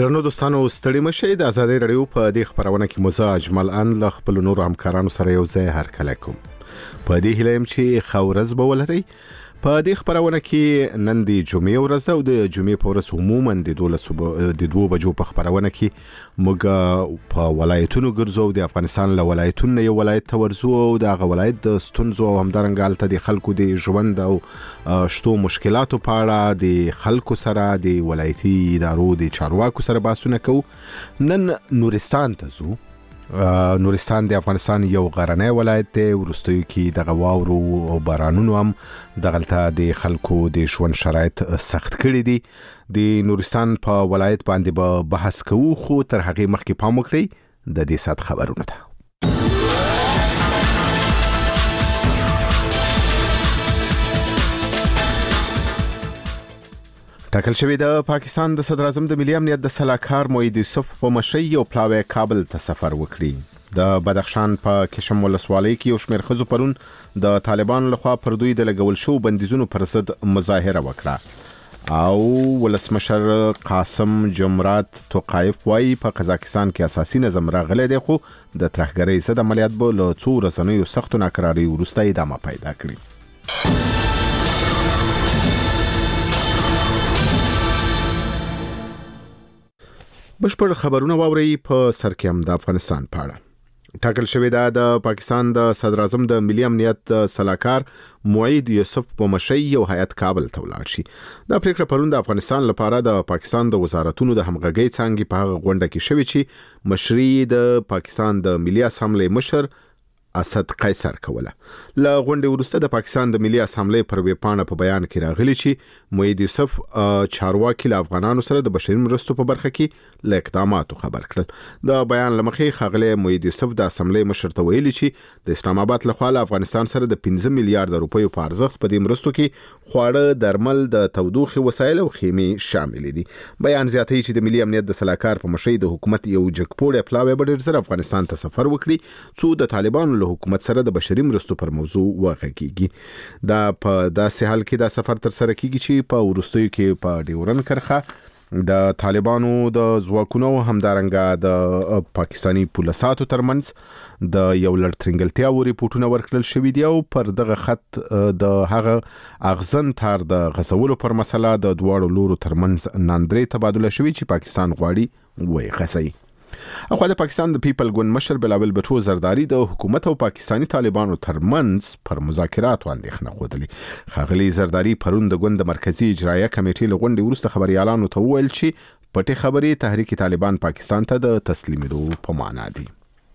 درنو دوستانو ستړي مشئ د آزادۍ رادیو په دې خبرونه کې مزه اجمل ان له خپل نور همکارانو سره یو ځای هرکلی کوم. په دې هیله یم چې ښه ورځ به ولرئ. په دې خبرونه کې نن د جمعې ورځ ده او د جمعې په ورځ عموما د 2 بجو په خبرونه کې موږ په ولایتونو ګرځو او د افغانستان له ولایتونو یو ولایت ته ورځو او د هغه ولایت د ستونزو او همدارنګه هلته د خلکو د ژوند او شتو مشکلاتو په اړه د خلکو سره د ولایتي ادارو د چارواکو سره بحثونه کوو. نن نورستان ته ځو. نورستان د افغانستان یو غرنی ولایت دی. وروستیو کې دغه واورو او بارانونو هم دغلته د خلکو د ژوند شرایط سخت کړي دي. د نورستان په ولایت باندې به بحث کوو، خو تر هغې مخکې پام وکړئ د دې ساعت خبرونو ته. ټاکل شوی د پاکستان د صدر اعظم د ملي امنیت د سلاکار موحد یوسف په مشرۍ یو پلاوی کابل ته سفر وکړي. د بدخشان په کشم ولسوالۍ کې یو شمېر ښځو پرون د طالبانو لخوا پر دوی د لګول شوو بندیزونو پر ضد مظاهره وکړه او ولسمشر قاسم جمرات توقایف وایي په قزاقستان کې اساسي نظم راغلی دی، خو د ترهګرۍ ضد عملیات به له څو ورځنیو سختو ناکراریو وروسته ادامه پیدا کړي. بشپړ خبرونه واورئ. په سر کې هم د افغانستان په اړه ټاکل شوی دا د پاکستان د صدر اعظم د ملي امنیت سلاکار موحد یوسف په مشرۍ یو هیئت کابل ته ولاړ شي. دا پریکړه پرون د افغانستان لپاره د پاکستان د وزارتونو د همغږۍ څانګې په هغه غونډه کې شوې چې مشري د پاکستان د ملي اسامبلې مشر اسد قیصر کوله. له غونډې وروسته د پاکستان د ملي اسامبلې پر ویبپاڼه په بیان کې راغلی چې موحد یوسف چارواکي له افغانانو سره د بشري مرستو په برخه کې له اقداماتو خبر کړل. د بیان له مخې ښاغلی موحد یوسف د اسامبلې مشر ته ویلي چې د اسلام آباد لخوا له افغانستان سره د 15 میلیارډ روپیو په ارزښت په دې مرستو کې خواړه، درمل، د تودوخې وسایل او خیمې شامل دي. بیان زیاتوي چې د ملي امنیت د سلاکار په مشرۍ د حکومت یو جګپوړی پلاوی به ډېر زر افغانستان ته سفر وکړي څو د طالبانو له حکومت سره د بشري مرستو پر موضوع وغږیږي. دا په داسې حال کې دا سفر تر سره کیږي چې په وروستیو کې په ډیورن کرښه د طالبانو د ځواکونو همدارنګه د پاکستاني پولیساتو ترمنځ د یو لړ ترنګلتیاو ریپورټونه ورکړل شوي دي او پر دغه خط د هغه اغزن تار د غځولو پر مسله د دواړو لورو ترمنځ ناندرې تبادله شوي چې پاکستان غواړي وایي غځوي. اخوا د پاکستان د پیپل ګوند مشر بلاول بټو زرداری د حکومت او پاکستانی طالبانو ترمنځ پر مذاکراتو اندېښنه ښودلې. ښاغلي زرداری پرون د ګوند د مرکزي اجرایه کمیټې له غونډې وروسته خبریالانو ته وویل چې پټې خبرې تحریک طالبان پاکستان ته د تسلیمېدو په معنا دي.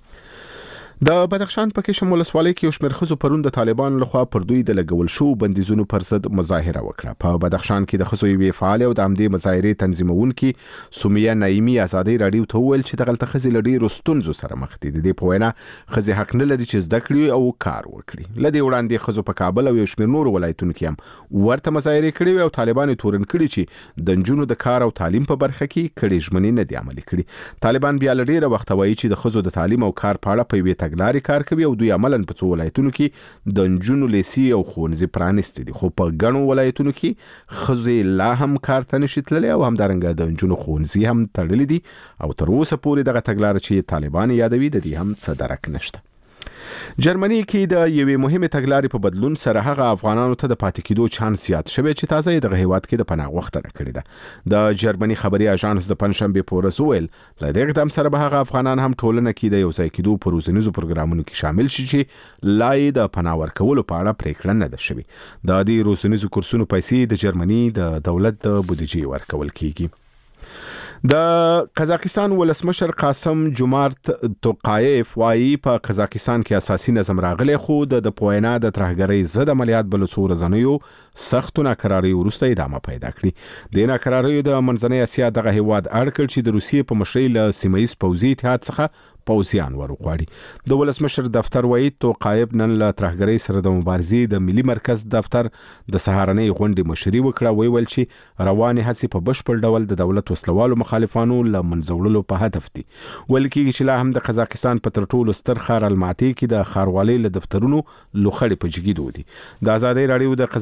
د بدخشان په کشم ولسوالۍ کې یو شمېر ښځو پرون د طالبانو لخوا پر دوی د لګول شوو بندیزونو پر ضد مظاهره وکړه. په بدخشان کې د ښځو یوې فعالې او د همدې مظاهرې تنظیمونکي سمیه نعیمي آزادۍ راډیو ته وویل چې دغلته ښځې له ډېرو ستونزو سره مخ دي. د دې په وینا ښځې حق نه لري چې زده کړي او کار وکړي. له دې وړاندې ښځو په کابل او یو شمېر نورو ولایتونو کې هم ورته مظاهرې کړې وې او طالبان یې تورن کړي چې د نجونو د کار او تعلیم په برخه کې کړې ژمنې نه دي عملي کړي. طالبان بیا له ډېره وخته وایي چې د ښځو د تعلیم او کار په اړه په یوې تګلارې کار کوي او دوی عملاً په څو ولایتونو کې د نجونو لیسې او ښوونځي پرانیستي دي، خو په ګڼو ولایتونو کې ښځې لا هم کار ته نشي تللی او همدارنګه د نجونو ښوونځي هم تړلي دي او تر اوسه پورې دغه تګلاره چې طالبان یادوي د دې هم څه درک نشته. جرمني کې د یوې مهمې تګلارې په بدلون سره هغه افغانانو ته د پاتې کېدو چانس زیات شوی چې تازه یې دغه هیواد کې د پناه غوښتنه کړې ده. د جرمني خبري اژانس د پنجشنبې په ورځ وویل له دې اقدام سره به هغه افغانان هم ټولنه کې د یو ځای کېدو په روزنیزو پروګرامونو کې شامل شي چې لا یې د پناه ورکولو په اړه پریکړه نه ده شوې. د دې روزنیزو کورسونو پیسې د جرمني د دولت د بودیجې ورکول کیږي. د قزاقستان ولسمشر قاسم جمرات توقایف وایي په قزاقستان کې اساسي نظم راغلی، خو د پوینا د ترهګرۍ ضد عملیات بل څو ورځنیو سختو ناکراریو وروسته ادامه پیدا کړي. د ناکراریو د منځنۍ اسیا دغه هیواد اړ کړ چې د روسیې په مشرۍ له سیمه ییز پوځي اتحاد څخه پوځیان ورغواړي. د ولسمشر دفتر وایي توقایف نن له ترهګرۍ سره د مبارزې د ملي مرکز دفتر د سهارنۍ غونډې مشري وکړه. ویل چې روانې هڅې په بشپړ ډول د دولت وسلوالو مخالفانو له منځه وړلو په هدف دي. ویل کېږي چې لا هم د قزاقستان په تر ټولو ستر ښار الماتي کې د ښاروالۍ له دفترونو لوخړې په جګېدو دي. د آزادۍ راډیو د قزاقستان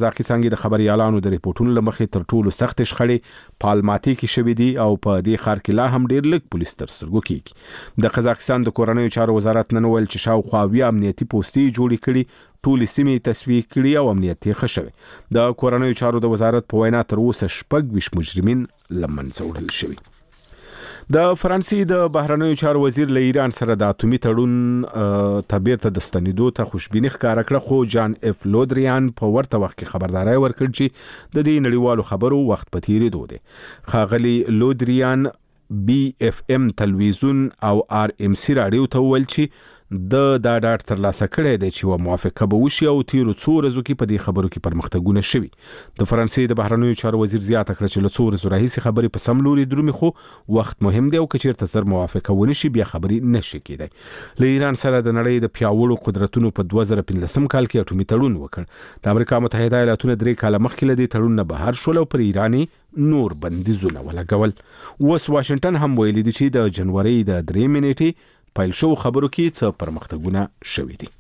همدارنګه د خبريالانو د ریپورتونو لمخې تر ټولو سخت شخړې په الماتي کې شوې دي او په دې ښار کې لا هم ډېر لږ پولیس تر سترګو کېږي. د قزاقستان د کورنیو چارو وزارت نن ویل چې شاوخوا 20 امنیتي پوستې جوړې کړي، ټولې سیمې تصفیه کړي او امنیت یې ښه شوی. د کورنیو چارو د وزارت په وینا تر اوسه 26 مجرمین له منځه وړل شوي. د فرانسې د بهرنیو چارو وزیر له ایران سره د اتومي تړون ته بیرته د ستنېدو ته خوشبیني ښکاره کړه، خو جان اف لودریان په ورته وخت کې خبرداري ورکړه چې د دې نړیوالو خبرو وخت په تیریدو دی. ښاغلي لودریان BFM تلویزیون او RMC رادیو ته وویل چې د دا ډاډ ترلاسه کړی دی چې موافقه به وشي او تیرو څو ورځو کې په دې خبرو کې پرمختګونه شوي. د فرانسې د بهرنیو چارو وزیر زیاته کړه چې له څو ورځو راهیسې خبرې په سم لوري درومي، خو وخت مهم دی او که چیرته زر موافقه ونه شي بیا خبرې نشي کېدای. له ایران سره د نړۍ د پیاوړو قدرتونو په 2015 کال کې اټومي تړون وکړ. د امریکا متحده ایالاتونه 3 کاله مخکې له دې تړون نه بهر شول او پر ایراني نور بندیزونه ولګول. اوس واشنگټن هم ویلي دی چې د جنوري د 3 نیټې پایل شو خبرو کې څه پرمختګونه شوي دي.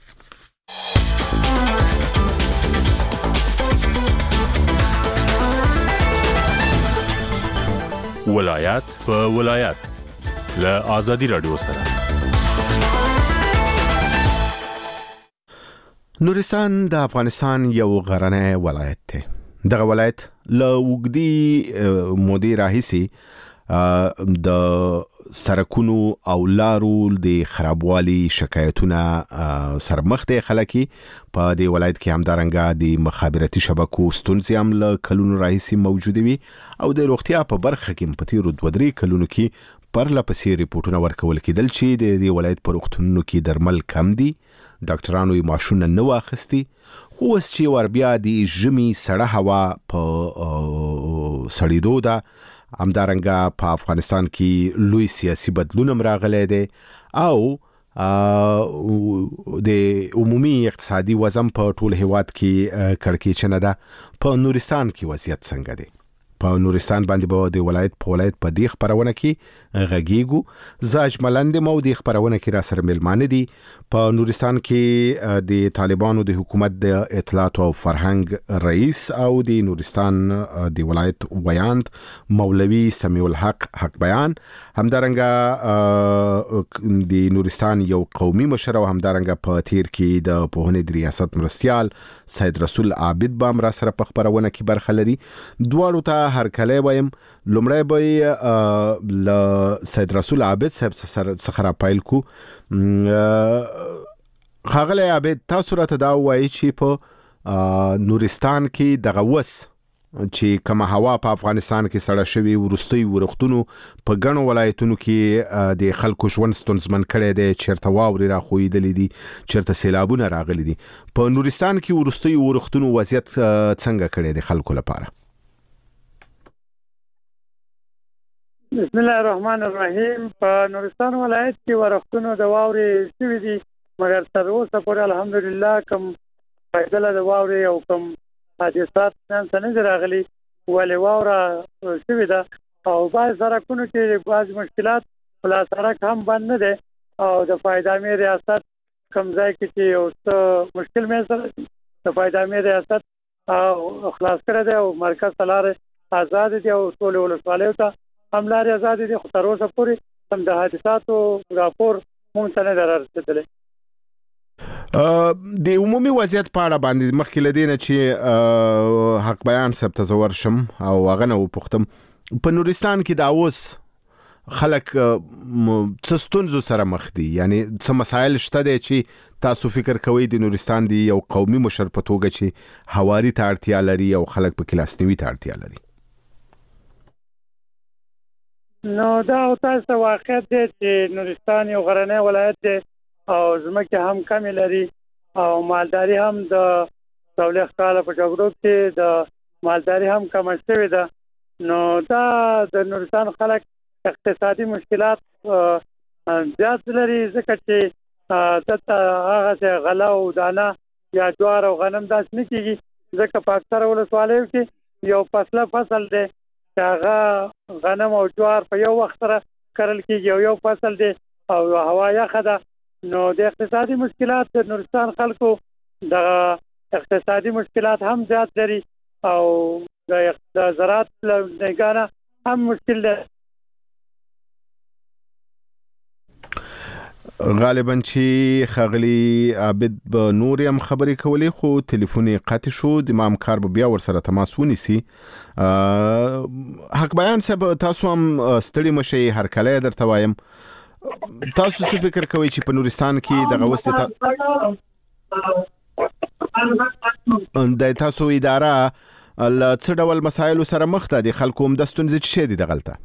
ولایت په ولایت له آزادي رادیو سره. نورستان د افغانستان یو غرنی ولایت دی. دغه ولایت له اوږدې مودې راهیسې د سرکونو او لارو د خرابوالي شکایتونه سره مخ دي. خلک په دې ولایت کې همدارنګه د مخابراتي شبکو ستونزې هم له کلونو راهیسې موجوده وي او د روغتیا په برخه کې په تیرو 2-3 کلونو کې پرله پسې ریپورتونه ورکول کېدل چې د دې ولایت په روغتونونو کې درمل کم دي، ډاکټرانو یې معاشونه نه واخیستي. خو اوس چې ور بیا د ژمي سړه هوا په سړېدو ده، همدارنګه په افغانستان کې لوی سیاسي بدلون هم راغلی دی او د عمومي اقتصادي وضع په ټول هیواد کې کړکېچنه ده. په نورستان کې وضعیت څنګه دی؟ په نورستان باندې به د ولایت په دې خبرونه کې غږیږو. زه اجملند مو د خبرونه کې را سره ملمانه دي. په نورستان کې د طالبانو د حکومت د اطلاعات او فرهنګ رئیس او د نورستان د ولایت ویاند مولوی سمیع الحق حق بیان، همدارنګه د نورستان یو قومي مشر او همدارنګه په تیر کې د پوهنې د ریاست مرستیال سید رسول عابد بام را سره په خبرونه کې برخه لري. دواړو ته هر کله وایم لومړی به ل سید رسول عابد صاحب څخه را پایل کو. خاغلی عابد، تاسو راته دا وایي چې په نورستان کې دغه وس چې کومه هوا په افغانستان کې سړه شوي ورستي ورختونو په ګڼو ولایتونو کې د خلکو ژوند ستونزمن کړی دی، چیرته واورې راخویدلې دي، چیرته سیلابونه راغلي دي. په نورستان کې ورستي ورختونو وضعیت څنګه کړی دی خلکو لپاره؟ بسم الله الرحمن الرحیم. په نورستان ولایت کې ورښتونو د واورې شوي دي، مګر تر اوسه پورې الحمدلله کوم فایده د واورې او کوم حادثات نه دي راغلي، ولې واوره شوې ده او بعض سړکونو کې بعض مشکلات بلا سړک هم بند نه دی او د فایدامي ریاست کوم ځای کې چې یو څه مشکل مې سره د فایدامي ریاست خلاص کړی دی او مرکز ته لارې آزاد دي او ټولو ولسوالیو ته هم لارې آزاد دي، خو تر اوسه پورې هم د حادثاتو راپور موږ ته نه دی رارسېدلی. د عمومي وضعیت په اړه باندې مخکې له دې نه چې حق بیان صاحب ته زه ورشم او هغه نه وپوښتم، په نورستان کې دا اوس خلک څه ستونزو سره مخ دي؟ یعنی څه مسایل شته دی چې تاسو فکر کوئ د نورستان دی یو قومي مشر په توګه چې هواري ته اړتیا لري او خلک په کلاسنوي ته اړتیا لري؟ نو دا تاسو واقعیت دی چې نورستان یو غرنی ولایت دی او ځمکې هم کمې لري او مالداري هم د څلوېښت کاله په جګړو کې د مالداري هم کمه شوې ده. نو دا د نورستان خلک اقتصادي مشکلات زیات لري، ځکه چې دلته هغه غله او دانه یا جوار او غنم داسې نه کېږي، ځکه په اکثره ولسوالیو کې یو فصل دی چې هغه غنم او جوار په یو وخت سره کرل کېږي او یو فصل دی او هوا یخه ده. نو د اقتصادي مشکلات د نورستان خلکو د اقتصادي مشکلات هم زیات لري او د زراعت لګانه هم مشکل ده. غالبا چې خغلی عابد به نور هم خبرې کولې خو ټلیفون یې قطع شو. د ما همکار به بیا ورسره تماس ونیسي. حق بیان صاحب تاسو هم ستړي مشئ، هر کله درته وایم تاسو څه فکر کوئ چې په نورستان کې دغه وسته د تاسو اداره څه ډول مسایلو سره مخ ده؟ د خلکو هم د ستونزې څه دي دغلته؟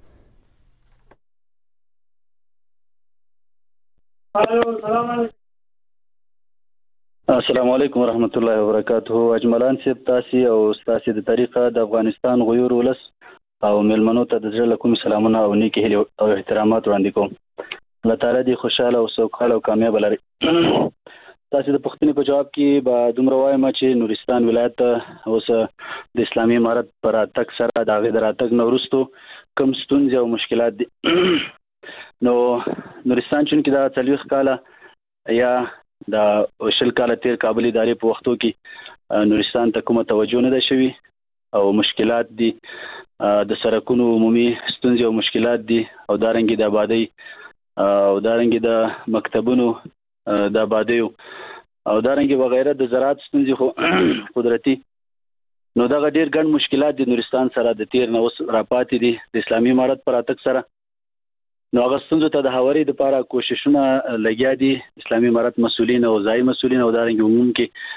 السلام علیکم ورحمت الله وبرکاته. اجملان صاحب تاسو او تاسو د طریقه د افغانستان غیور ولس او ملمنو ته د زړه کوم سلامونه او نیکی هیله او احترامات وړاندې کوم. الله تعالی دې خوشاله او سوکاله او کامیاب لري. تاسو د پښتنې په جواب کې به دومره وایم چې نورستان ولایت اوس د اسلامي امارت پر اتک سره د هغې د راتګ نه وروستو کوم ستونزې او مشکلات دي. نو نورستان چونکې دا 40 کاله یا د 20 کاله تیر کابل ادارې په وختو کې نورستان ته کومه توجه نه ده شوي او مشکلات دي، د سرکونو عمومي ستونزې او مشکلات دي، او دارنګې د آبادۍ او دارنګې د مکتبونو د آبادیو او دارنګې وغیره د زراعت ستونزې خو قدرتي. نو دغه ډېر ګڼ مشکلات د نورستان سره د تیر نه اوس راپاتې دي د اسلامي امارت پر اتک سره. نو هغه ستونزو ته د هواري لپاره کوششونه لګیا دي اسلامي امارت مسؤلین او ځایي مسؤلین او دارنګې عموم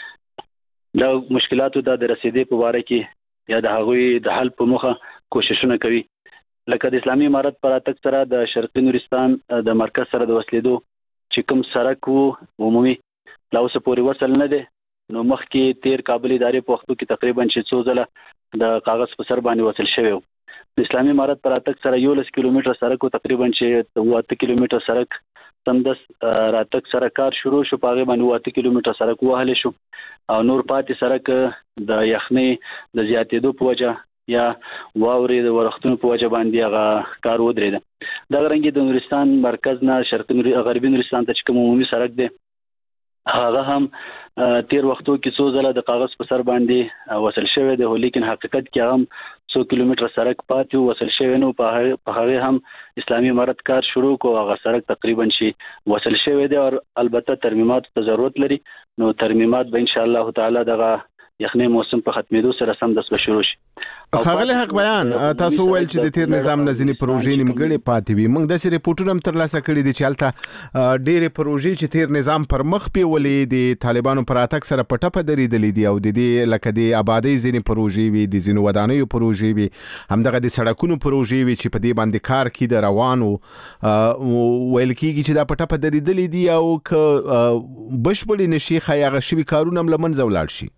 کې د مشکلاتو د رسیدې په باره کې یا د هغوی د حل په موخه کوششونه کوي. لکه د اسلامي امارت پر اتک سره د شرقي نورستان د مرکز سره د وصلېدو چې کوم سرک وو عمومي لا اوسه پورې وصل نه دی. نو مخکې تیر کابل ادارې په وختو کې تقریبا چې 100 ځله د کاغذ په سر باندې وصل شوی و. د اسلامي امارت پر اتک سره 11 کیلومتر سرک تقریبا چې 8 کیلومتر سرک سمدس راتک سره کار شروع شو، په هغه باندې 8 کیلومتر سرک وهل شو او نور پاتې سرک د یخنۍ د زیاتېدو په وجه یا واورې د ورختونو په وجه باندې هغه کار ودرېده. دا رنګ د نورستان مرکز نه شرقي غربي نورستان ته چې کوم عمومي سرک دی هغه هم تیر وختو کې 100 ځله د کاغذ په سر باندې وصل شوی دی، لیکن حقیقت کې هم 100 کیلومتر سرک پاتې وصل شوی نو په هغه هم اسلامي امارت کار شروع کو. هغه سرک تقریبا شي وصل شوی دی او البته ترمیمات ته ضرورت لري. نو ترمیمات به ان شاء الله تعالی دغه یخنۍ موسم په ختمېدو سره سم د شروع شي. خاغلی حق بیان تاسو ویل چې د تیر نظام نزنی پروژې نیمګړې پاتې وي. موږ د ریپورتونو هم ترلاسه کړي دي چې هلته ډېرې پروژې چې تیر نظام پر مخ پیولې د طالبانو پر اتک سره په ټپه درېدلې دي او د دې لکه د آبادۍ ځینې پروژې وي، د ځینو ودانیو پروژې وي، همدغه د سړکونو پروژې وي چې په دې باندې کار کې د روانو ویل کېږي چې دا په ټپه درېدلې دي او که بشپړې نشي ښایي هغه شوي کارونه هم له منځه ولاړ شي.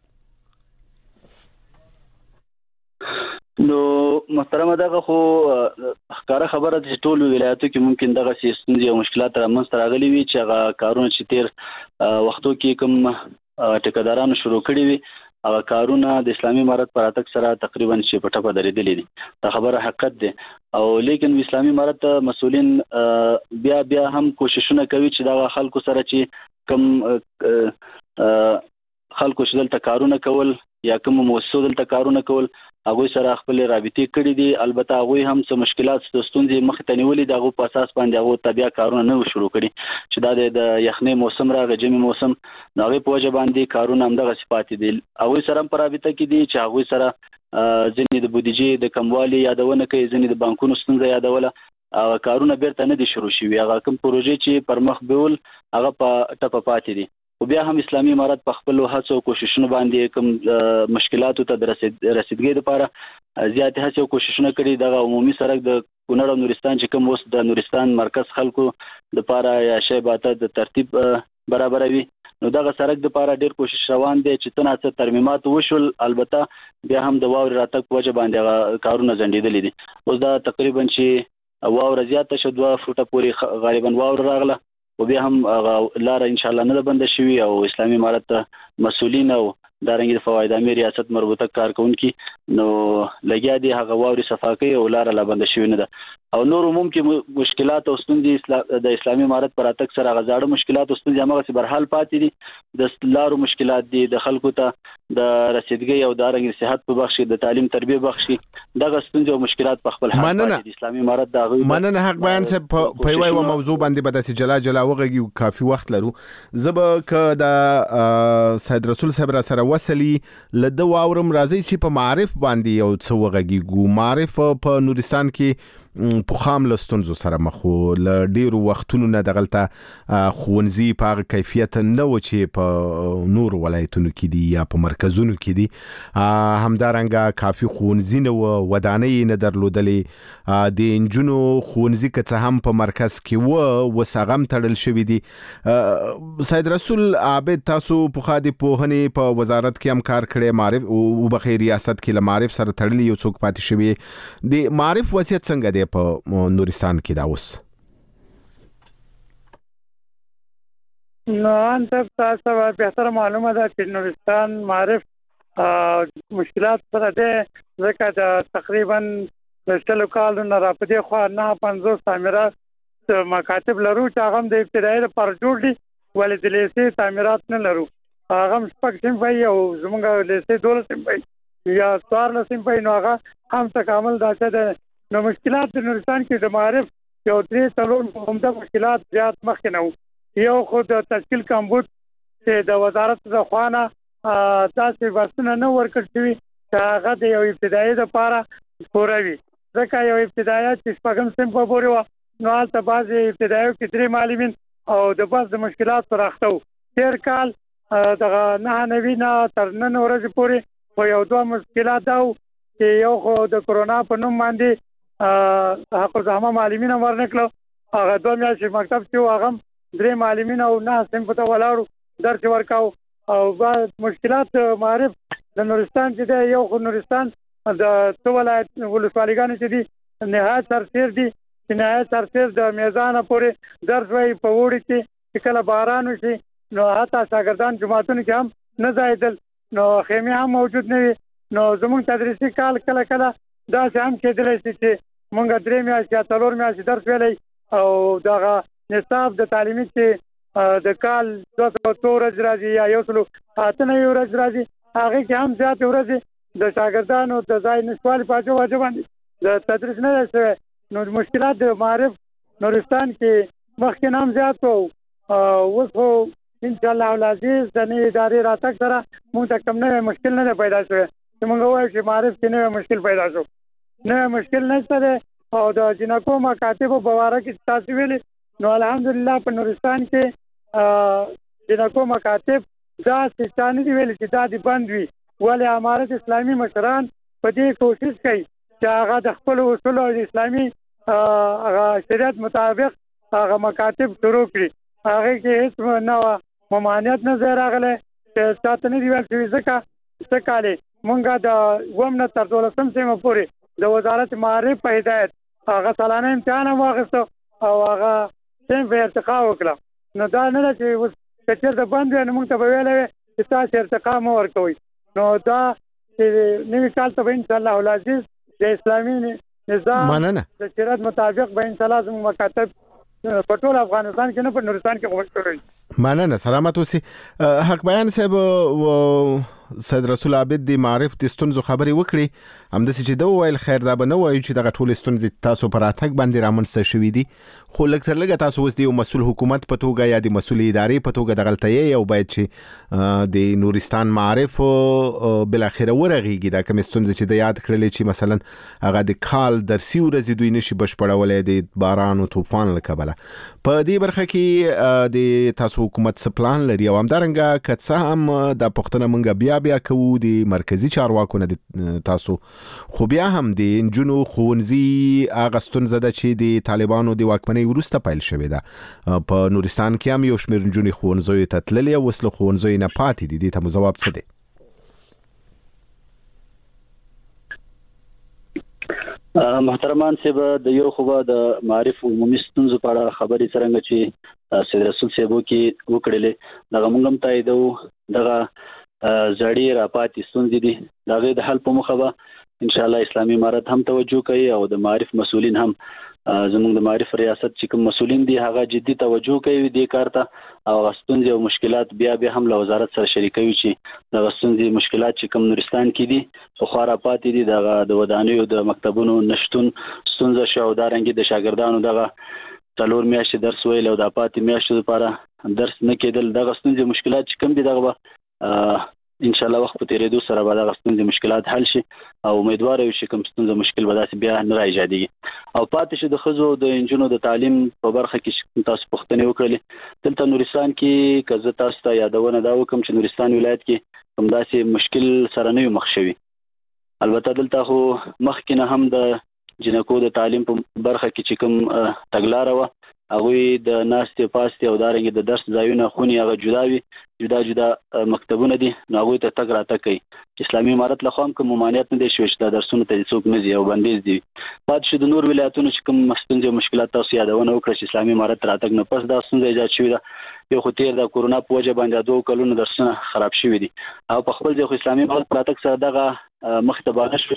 نو محترمه دغه خو ښکاره خبره ده چې ټول ولایتو کې ممکن دغه ستونزې او مشکلات رامنځته راغلي وي چې هغه کارونه چې تیر وختو کې کوم ټیکدارانو شروع کړي وي هغه کارونه د اسلامي امارت پر اتک سره تقریبا چې په ټپه درېدلې دي. دا خبره حقیقت ده او لیکن اسلامي امارت مسؤلین بیا هم کوششونه کوي چې دا خلکو سره چې کوم خلکو چې دلته کارونه کول یا کوم مؤسسو دلته کارونه کول هغوی سره خپل رابطې کړي دي. البته هغوی هم څه مشکلات ستونزې مخې ته نیولې د هغو په اساس باندې هغو ته بیا کارونه نه شروع کړي چې دا د یخنۍ موسم راغی، ژمي موسم، د هغې په وجه باندې کارونه همدغسې پاتې دي. هغوی سره هم په رابطه کې دي چې هغوی سره ځینې د بودیجې د کموالي یادونه کوي، ځینې د بانکونو ستونزه یادوله، کارونه بیرته نه دي شروع شوي. هغه کوم پروژې چې پر مخ بیول هغه په ټپه پاتې دي. خو بیا هم اسلامي امارت په خپلو هڅو او کوششونو باندې کوم مشکلاتو ته د رسیدګۍ لپاره زیاتې هڅې او کوششونه کړي. دغه عمومي سرک د کونړ او نورستان چې کوم اوس د نورستان مرکز خلکو لپاره یا شی باته د ترتیب برابروي، نو دغه سرک لپاره ډېر کوشش روان دی چې څه ناڅه ترمیمات وشول. البته بیا هم د واورې راتګ په وجه باندې کارونه ځنډېدلي دي. اوس دا تقریبا چې واوره زیاته شوه، 2 فوټه پورې غالبا واوره راغله او بیا هم لاره ان شاء الله نه بنده شوي او اسلامي امارت مسؤلین او دا رنګ د فواید امیر ریاست مربوطه کارکونکو نو لګیا دي هغه واوري صفاکي او لار لا بند شوی نه ده او نور ممکن مشکلات او ستونزې د اسلامي امارت پر اتک سره غزاړه مشکلات او ستونزې هغه برحال پاتې دي د لارو مشکلات دي د خلکو ته د رسیدګۍ او د رنګ صحت په بخش د تعلیم تربیه بخش دغه ستونزې او مشکلات په خپل حال د اسلامي امارت د مننه حق بیان سه په یو موضوع باندې به د جلا وغږی کافي وخت لرو زب ک د سید رسول صاحب سره وصلی لده واورم راځي چې په معرف باندې یو څه وغږی ګو معرف په نورستان کې په خام لستونزو سره مخو ل ډیرو وختونو نه دغلته خونځي په کیفیت نه و چې په نور ولایتونو کې دي یا په مرکزونو کې دي همدارنګه کافي خونځي نه ودانې نه درلودلې د انجونو خونځي که هم په مرکز کې وسغم تړل شوی دي سید رسول عابد تاسو په خادي پوهنې په وزارت کې هم کار کړی معرف او بخیر ریاست کې له معرف سره تړلی یو څوک پاتې شوی د معرف وضعیت څنګه دی په نورستان کې دا اوس نو انت تاسو به معلومه ده چې نورستان معرف مشکلات سره ده ځکه د تقریبا د کالو نه راپدې خو نه 50 تعمیرات مکاتب لرو چې هغه د ابتدایي لپاره جوړ دي ولې د لیسې تعمیرات نه لرو هغه شپږ سیم وای او زمونږ لیسې 12 سیم وای یا 14 سیم وای نو هغه هم تکامل داسه ده نو مشکلات د نورستان کې د معرف یو 3 همدا مشکلات زیات مخکې نه یو خو د تشکیل کمبود چې د وزارت د خوانه تاسو ورسنه نه ورکړ شوی چې هغه د یو ابتدایي لپاره پوروي ځکه یو ابتدایي چې شپږم سیم په پورې و نو حالت بعض ابتدایي کې 3 معلمین او د بعض د مشکلات راختو تیر کال دغه نه نوینه تر نن ورځې پورې په یو دوه مشکلات داو چې یو خو د کرونا په نوم باندې حق الزحمه معلمین ورنکلو هغه دوه میاشتې مکتب چې هغه 3 معلمین او نه سم په ولاړو درس ورکاو او بعض مشکلات معرف د نورستان چې دی یو خو نورستان د تو ولایت ولسوالیګانو چې دي نهایت سرسیر دي چې نهایت سرسیر د میزان پورې درس وای په وړي چې کله باران وشي نو حتی شاګردان جماعتونو کې هم نه ځایدل نو خیمه هم موجود نه وي نو زموږ تدریسي کال کله کله دا هم کېدلی چې مونږ 3 میاشتې یا 4 میاشتې درس ویلی او دغه نصاب د تعلیمي چې د کال 200 ورځې راځي یا 108 ورځې راځي هغه کې هم زیات ورځې د شاګردانو د ځای نشوالي په وجه باندې د تدریس نه شوی نو مشکلات د معرف نورستان کې مخکې هم زیات وو اوس خو ان شاء الله العزیز د نوې ادارې راتګ سره موږ ته کوم نه مشکل نه پیدا شوی چې موږ وایو چې معرف کې نه مشکل پیدا شو نه مشکل نشته او د جنکو مکاتب په باره کې تاسو ویلي نو الحمدلله په نورستان کې جنکو مکاتب دا ستانه دی ویلي چې دا دی بند وي ولې امارت اسلامي مشران په دې کوشش کوي چې هغه د خپل اصول او اسلامي شریعت مطابق هغه مکاتب شروع کړي هغه کې هیڅ نه ممانعت نه راغله چې تاسو نه دی ویل چې ځکه کاله مونږه د ومنه تر 12 سیمه پورې د وزارت معرف په هدایت هغه سالانه امتحان واغسته او هغه سیم په ارتقا وکړه نو دا نه چې کچر د باندې نه مونږ ته ویلې چې تاسو ارتقا مو ورکوي نو دا چې نوی کال ته ان شاء الله العزیز د اسلامي نظام د شریعت مطابق به ان شاء الله زموږ مکاتب په ټول افغانستان کې نه په نورستان کې کوم شوی مننه سلامت اوسئ حق بیان صاحب سید رسول عابد د معرف د ستونزو خبرې وکړي همداسې چې دا ویل خیر دا به نه وایو چې دغه ټول ستونزې تاسو پر اتک باندې رامنځته شوي دي خو لږ تر لږه تاسو اوس د یو مسؤل حکومت په توګه یا د مسؤل ادارې په توګه دغلته یې او باید چې د نورستان معرف بالاخره ورغېږي دا کوم ستونزې چې د یاد کړلې چې مثلا هغه د کال درسي ورځې دوی نشي بشپړولی د باران او طوفان له کبله په دې برخه کې د تاسو حکومت څه پلان لري او همدارنګه که څه هم دا پوښتنه مونږ بیا کوو د مرکزی چارواکو نه تاسو خو بیا هم د انجونو ښوونځي هغه ستونزه ده چې د طالبانو د واکمنۍ وروسته پیل شوې ده په نورستان کې هم یو شمېر نجونې ښوونځیو ته تللې او اوس له ښوونځیو نه پاتې دي دې ته مو ځواب څه دی محترمان صاحب د یو خو د معرف عمومي ستونزو په اړه خبرې څرنګه چې سید رسول صاحب کې وکړلې دغه موږ هم تاییدو دغه زړې راپاتې ستونزې دي دا غي د حل په مخه به ان شاء الله اسلامي امارت هم توجه کوي او د معارف مسؤلین هم زموږ د معارف ریاست چې کوم مسؤلین دي هغه جدي توجه کوي دې کار ته او ستونزې او مشکلات بیا هم له وزارت سره شریکوي چې د ستونزې مشکلات چې کوم نورستان کې دي خو خورا پاتې دي د ودانیو د مکتبونو نشټون ستونزه شو دا رنګي د شاګردانو دغه 4 میاشتې درس ویل او د پاتې میاشتو لپاره درس نه کېدل دغه ستونزې مشکلات چې کوم دي دغه ان شاء الله وخت په تیریدو سره به دغه ستونزې مشکلات حل شي او امیدوار یو چې کوم ستونزې مشکل به داسې بیا نه راځي او پاتې شي د خزو د انجونو د تعلیم په برخه کې تاسو پوښتنه وکړلې دلته نورستان کې کزه تاسو ته یادونه دا وکم چې نورستان ولایت کې کوم داسې مشکل سره نه مخ شوي البته دلته خو مخکې نه هم د جنکو د تعلیم په برخه کې چې کوم تګلارې و هغه د ناستې پاستې او دارنګ د درس ځایونه خوني هغه جدا مکتبونه دي نو هغه ته تګ راته کوي اسلامي امارت له خام کوم ممانعت نه دي شوی چې د درسونو ته څوک نه زی او بندیز دي پات شو د نور ولایتونو چې کوم مستنجه مشکلات تاسو یادونه وکړه چې اسلامي امارت راتګ نه پس دا څنګه ایجاد شوی دا یو خو تیر د کورونا په وجه باندې 2 کلونو درسونه خراب شوی دي او په خپل ځای خو اسلامي امارت راتګ سره دغه مختبانه شو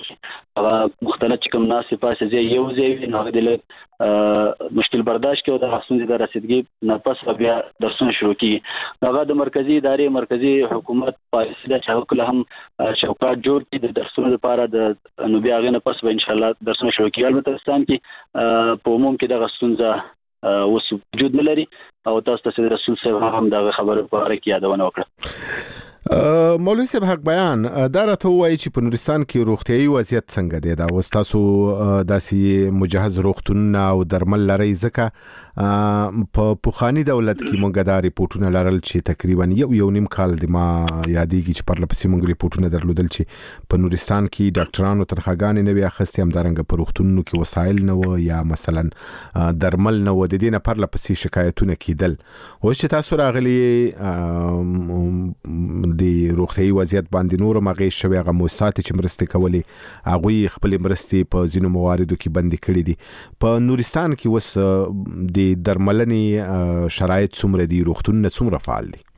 مختلف کوم ناسې پاسه ځای یو ځای نه غوډل مشکل برداشت کوي د څنګه د رسیدګي نه پس بیا درسونه شروع کیږي هغه د مرکزی ادارې مرکزی حکومت پالیسي د چاوکل هم شوکات جوړ کړي د درسونو لپاره د نو بیا غنه پس به ان شاء الله درسونه شروع کیږي البته ستان کې په عموم کې د غسونځه اوس وجود نه لري او تاسو ته د رسول صاحب هم د خبرو په اړه کې یادونه وکړه مولوی صاحب حق بیان دا راته وایي چې په نورستان کې روغتيایي وضعیت څنګه دی دا وستاسو داسې مجهز روغتونونه او درمل لري ځکه په پوخانی دولت کې مونږ دا ریپورتونه لرل چې تقریبا یو نیم کال د ما یادېږي چې پرلپسې مونږ ریپورتونه درلودل چې په نورستان کې ډاکټرانو تنخواګانې نه وي اخستې هم دارنګ په روغتونونو کې وسایل نه و یا مثلا درمل نه و د دې نه پرلپسې شکایتونه کیدل او چې تاسو راغلي د روغتيایي وضعیت باندې نور مغې شوی هغه موسسات چې مرسته کوي هغه خپل مرستې په ځینو مواردو کې بندي کړې دي په نورستان کې وس د درملنې شرایط څومره دي روغتونونه څومره فعال دي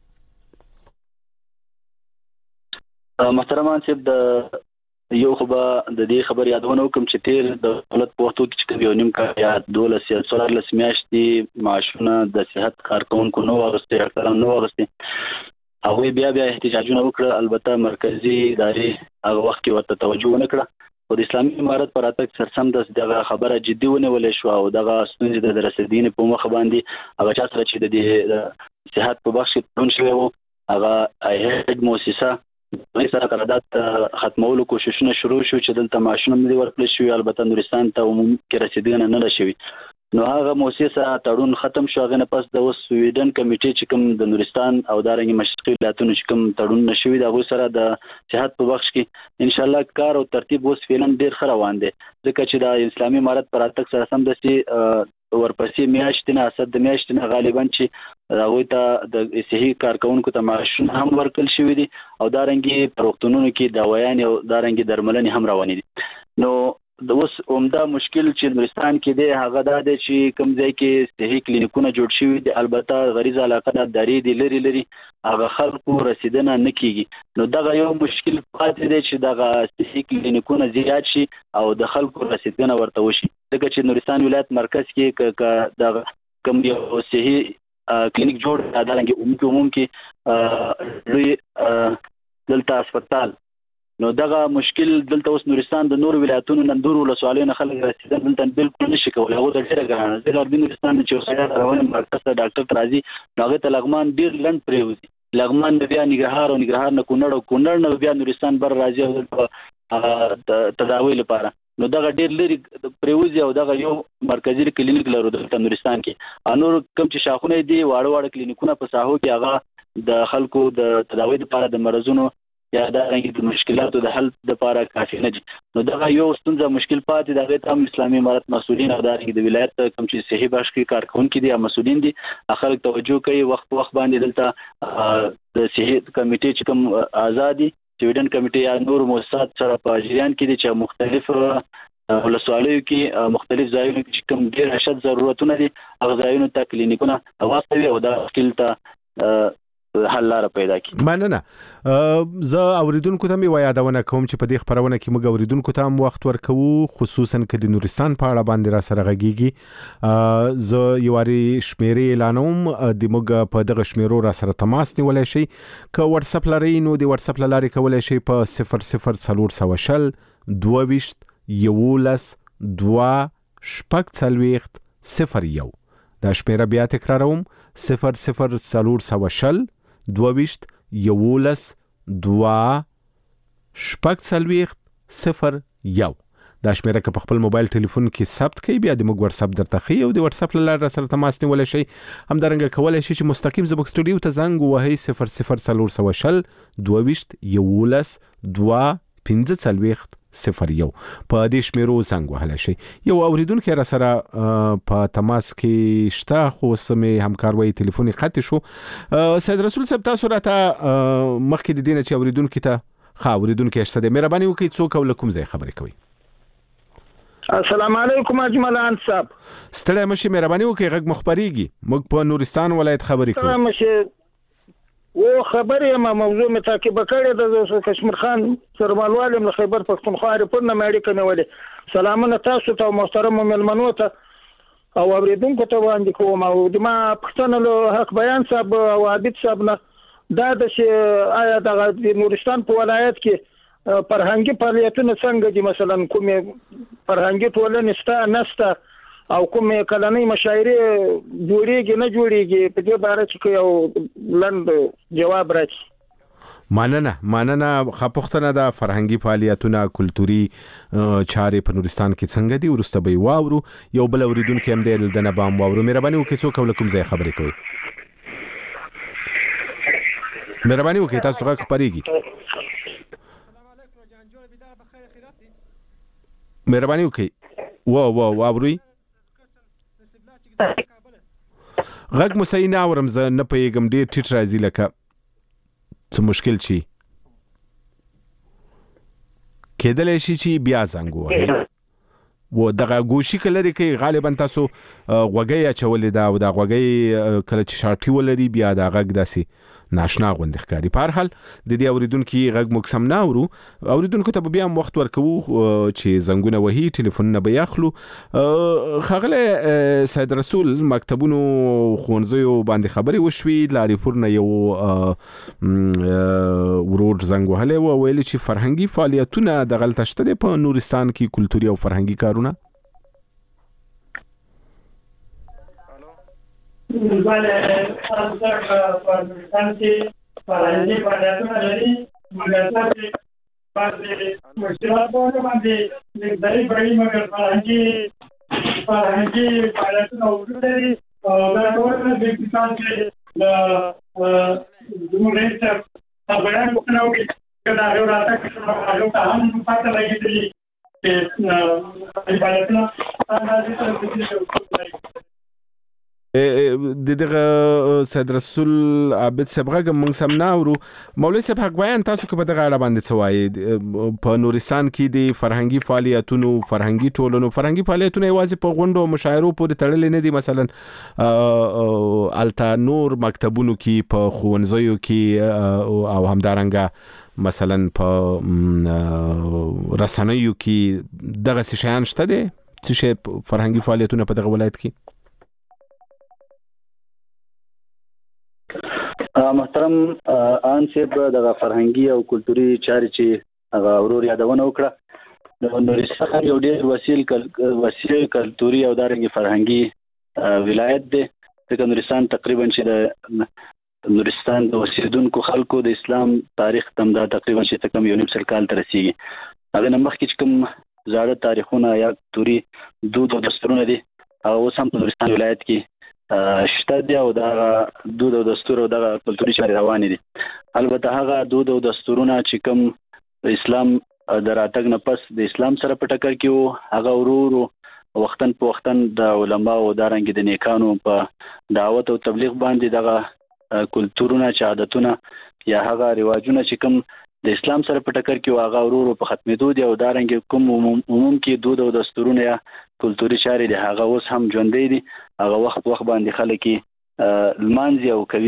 محترم صاحب د یو خبر د دې خبر یادونه وکم چې تیر د دولت په وختو کې چې یو نیم کال یا 12 یا 14 میاشتې معاشونه د صحت کارکونکو نو واغستې ډاکټرانو نو واغستې هغه بیا احتجاجونه وکړه البته مرکزی ادارې هغه وخت کې ورته توجه ونه کړه او د اسلامي امارت پر اتک سرسم دغه خبره جدي ونیول شو او دغه ستونزې د رسیدین په مخ باندې هغه چا سره چې د صحت په بخش کې پون شوی وو هغه هیڅ مؤسسه سره قرارداد ختمولو کوششونه شروع شو چې دلته معاشونه ملي ورکړل شو البته نورستان ته عموم کې رسیدنه نه شوی نو هغه مؤسسه تړون ختم شو هغه نه پس د سویډن کمیټې چې کوم د نورستان او دارنګ مشرقي ولایتونو چې کوم تړون نشوي د هغه سره د صحت په بخش کې ان شاء الله کار او ترتیب اوس فعلا ډیر ښه روان دي ځکه چې د اسلامي امارت پر اتک سره سم دسي ورپسې میاشتنه اسد د میاشتنه غالبا چې هغه ته د صحي کارکونکو ته معاشونه هم ورکل شوی دي او دارنګي پروختونونو کې دوايان او دارنګي درملنې هم روانې دي نو د اوس عمده مشکل چې نورستان کې دی هغه دا دی چې کوم ځای کې صحي کلینیکونه جوړ شوي دي البته غریزه علاقه د درې دی لري هغه خلکو رسیدنه نه کیږي نو دغه یو مشکل پاتې دی چې دغه صحي کلینیکونه زیات شي او د خلکو رسیدنه ورته وشي ځکه چې نورستان ولایت مرکز کې د کوم یو صحي کلینیک جوړ دالنګ عموم کې لوی دلته هسپتال نو دغه مشکل دلته اوس نورستان د نور ولایتونو نندور ولسوالیو خلک رسیدل دلته بالکل نشي کولای هغه ډیره ګرانه ده د نورستان چې وسایل روان مرکز ته ډاکټر ترازی هغه ته لغمان ډیر لند پریوزي لغمان بیا نګرهار او نګرهار نه کونړ نه بیا نورستان بر راځي او تداوی لپاره نو دغه ډیر لري پریوزي او دغه یو مرکزی کلینیک لرو د نورستان کې انور کوم چې شاخونه دي واړه کلینیکونه په ساحو کې هغه د خلکو د تداوی لپاره د مرزونو یا دا رنګ د مشکلاتو د حل لپاره کافي نه دي نو دا یو ستونزه مشکل پاتې دغه ته اسلامي امارت مسؤلین او د ولایت کوم چې صحي بخش کې کارکونکو دي او مسؤلین دي خلک توجه کوي وخت باندې دلته د صحي کمیټې چې کوم آزادي سویډن کمیټې یا نور موسسات سره په جریان کې دي چې مختلف ولسوالیو کې مختلف ځایونو کې کوم ډیر شت ضرورتونه دي هغه ځایونو ته کلینیکونه واسطوي او دا مشکل ته حل لاره پیدا کړي. مننه. زه اوریدونکو ته مې یادونه کوم چې په دې خبرونه کې موږ اوریدونکو ته هم وخت ورکوو، خصوصا چې د نورستان په اړه باندې را سره غږیږي. زه یو واری شمیرې اعلانوم، د موږ په دغه شمیرو را سره تماس نیولای شي. که واتس اپ لرئ نو د واتس اپ لارې کولای شي په 0040 22 11 2 0 دا شمیره بیا تکراروم 0040 22 11 2 0 دا شمیره که په خپل موبایل ټلیفون کې ثبت کړئ، بیا د موږ واتس اپ درته خي او د واتس اپ لاره سره تماس نیولای شي. همدارنګه کولای شي چې مستقیم زموږ سټوډیو ته زنګ ووهئ 0040 22 11 2 0 په دې شمیرو زنګ وهلی شي. یو اوریدونکو را سره په تماس کې شته، خو سمې همکاروي ټلیفوني قطع شو. سید رسول صاحب، تاسو راته مخکې د دینه چې اوریدونکو ته اوریدونکو شته د مهرباني وکړئ څوک او کوم ځای خبرې کوي؟ السلام علیکم اجملان صاحب. ستړی مشي، مهرباني وکړئ غږ مخبريږي. موږ په نورستان ولایت خبرې کوو. و خبرې موضوع مې تعقیب کړې د کشمیر خان سرمالوالم له خیبر پښتونخوا ریپورت نه اړیکه نیولې. سلامونه تاسو ته محترم مېلمنو ته او اوریدونکو ته وړاندې کوم. او د ما پښتنه له حق بیان صاحب او عابد صاحب نه دا د آیا د نورستان په ولایت کې فرهنګي فعالیتونه څنګه دي؟ مثلا کومه فرهنګي ټولنه نشته او کومه کلنۍ مشاعرې جوړیږي نه جوړیږي؟ په دې باره کې یو لنډ جواب راکړئ. مننه. خپختنه د فرهنګي فعالیتونه کلتوري چارې په نورستان کې څنګه دي ورسته به واورو. یو بل اوریدونکو هم د دنه بام واورو. مهرباني وکړئ څوک ول کوم ځای خبرې کوي؟ مهرباني وکړئ تاسو غږ خبرېږي. مهرباني وکړئ واورئ. غږ مو صحیح نه اورم، زه نه پوهېږم، ډېر ټیټ راځي، لکه څه مشکل شي. کېدلی شي چې بیا زنګ ووهئ. و دغه ګوشي که لرې کوي غالبا تاسو غوږۍ اچولې ده او دا غوږۍ کله چې شارټي ولري بیا دا غږ داسې ناشنا غوندې ښکاري. په هر حال د دې اوریدونکو غږ موږ سم نه اورو. اوریدونکو ته بیا وخت ورکوو چې زنګونه وهي، ټلیفونونه به یاخلو. ښاغلی سید رسول، مکتبونو ښوونځیو باندې خبرې وشوي، لاریپور نه یو ورور زنګ وهلی و، ویلي چې فرهنګي فعالیتونه دغلته شته دی په نورستان کې، کلتوري او فرهنګي کارونه. بله، تاسو په نورستان کې فرهنګي فعالیتونه لري، مګر تاسو باندې مشکلات باندې ضعیف رہی، مګر فرهنګي فعالیتونه وجود لري. دا ټول د اقتصاد کې د زموږ رئیس بیان وکړو چې دا یو راته چې هغه ته هم پاتې لګېدلی چې فعالیتونه دغه سید رسول عابد صاحب غږ موږ سم نه اورو. مولوي صاحب حق بیان، تاسو که په دغه اړه باندې څه وایي؟ په نورستان کې د فرهنګي فعالیتونو، فرهنګي ټولنو، فرهنګي فعالیتونه یوازې په غونډو او مشاعرو پورې تړلې نه دي. مثلا الته نور مکتبونو کې، په ښوونځیو کې او همدارنګه مثلا په رسنیو کې دغه شیان شته دي؟ څه شی فرهنګي فعالیتونه په دغه ولایت کې؟ محترم آن صاحب، دغه فرهنګي او کلتوري چارې چې هغه ورور یادونه وکړه، د نورستان یو ډېر وسیع کلتوري او دارنګه فرهنګي ولایت دی. ځکه نورستان تقریبا چې د نورستان د اوسیدونکو خلکو د اسلام تاریخ تم دا تقریبا چې کم 1.5 کال ته رسیږي. هغه نه مخکې چې کوم زاړه تاریخونه یا کلتوري دود او دستورونه دي هغه اوس هم په نورستان ولایت کې شته دي او دا دود او دستور او دا کلتوري چارې روانې دي. البته هغه دود او دستورونه چې کوم اسلام د راتګ نه پس د اسلام سره په ټکر کې وو، هغه ورو وختن په وختن د علماء او دارنګ د نیکانو په دعوت او تبلیغ باندې دغه کلتورونه چې عادتونه یا هغه رواجونه چې کوم د اسلام سره په ټکر کې هغه ورو په ختمېدو دي او دارنګ کوم عموم کې دود او دستورونه یا کلتوري چارې دي هغه اوس هم ژوندۍ دي. هغه وخت باندې خلک لمانځي او کوي.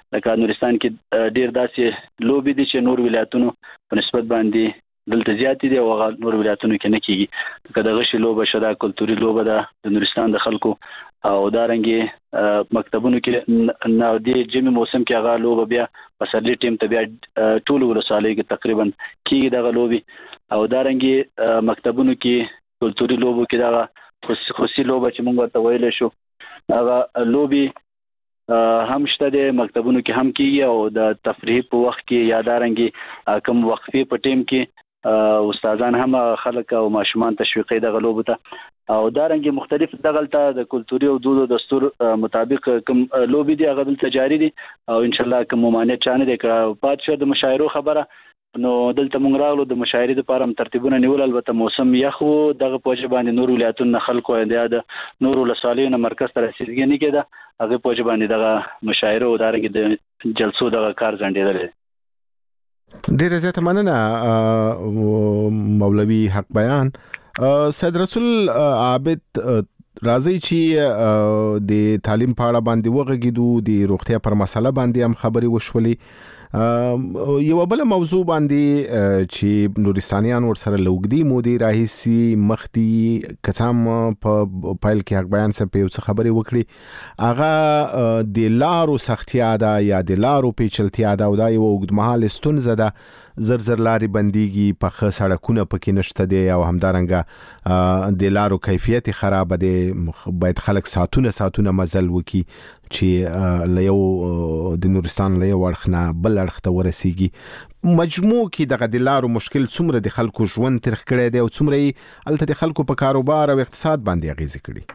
لکه نورستان کې ډیر داسې لوبي دي چې نور ولایتونو په نسبت باندې دلته زیات دي او نور ولایتونو کې نه کیږي. لکه د غشي لوبه شدا کلتوري لوبه ده د نورستان د خلکو او دارنګي مکتبونو کې نه د جمی موسم کې هغه لوبه بیا پسرلي ټیم ته بیا ټول ولسوالۍ کې تقریبا کیږي دغه لوبي او دارنګي مکتبونو کې کلتوري لوبو کې دغه خصوصي لوبه چې موږ ورته ویل شو هغه لوبي هم شته د مکتبونو کې هم کیږي او د تفریح په وخت کې یا دارنګي کوم وقفې په ټیم کې استادان هم خلک او ماشومان تشویقي دغه لوبو ته او دارنګي مختلف دغلته د کلتوري او دود او دستور مطابق کوم لوبي دي هغه دلته جاری دي او ان شاء الله کوم ممانعت چانه دي پات شو د مشاعرو خبره نو دلته مونږ راغلو د مشاعرې لپاره هم ترتیبونه نیول. البته موسم یخ وو دغه پوجا باندې نور ولایتونو خلکو د نور ولسوالیو نه مرکز ته رسیدګي نه کېده هغه پوجا باندې دغه مشاعره او دارنګ د جلسو دغه کار ځنډېدل. ډیر زیات مننه مولوي حق بیان. سید رسول عابد راځي چې د تعلیم په اړه باندې وغږیدو د روغتیا پر مسله باندې هم خبرې وشولې. یو بل موضوع باندې چې نورستانیان ورسره لوګدي مودي راهيسي مختي کڅام په پایل کې حق بیان سره په خبرې وکړي هغه د لارو سختیا ده یا د لارو پیچلتیا ده او دا یو اوږدمهاله ستونزه ده. زر لارې بنديږي په ښه سړکونه پکې نشته دي او همدارنګه د لارو کیفیت خراب دي. باید خلک ساتونه مزل وکي چې له یو د نورستان له یو اړخ نه بل اړخ ته ورسیږي. مجموع کې دغه د لارو مشکل څومره د خلکو ژوند ترخ کړی دی او څومره الته د خلکو په کاروبار او اقتصاد باندې اغیزه کړي.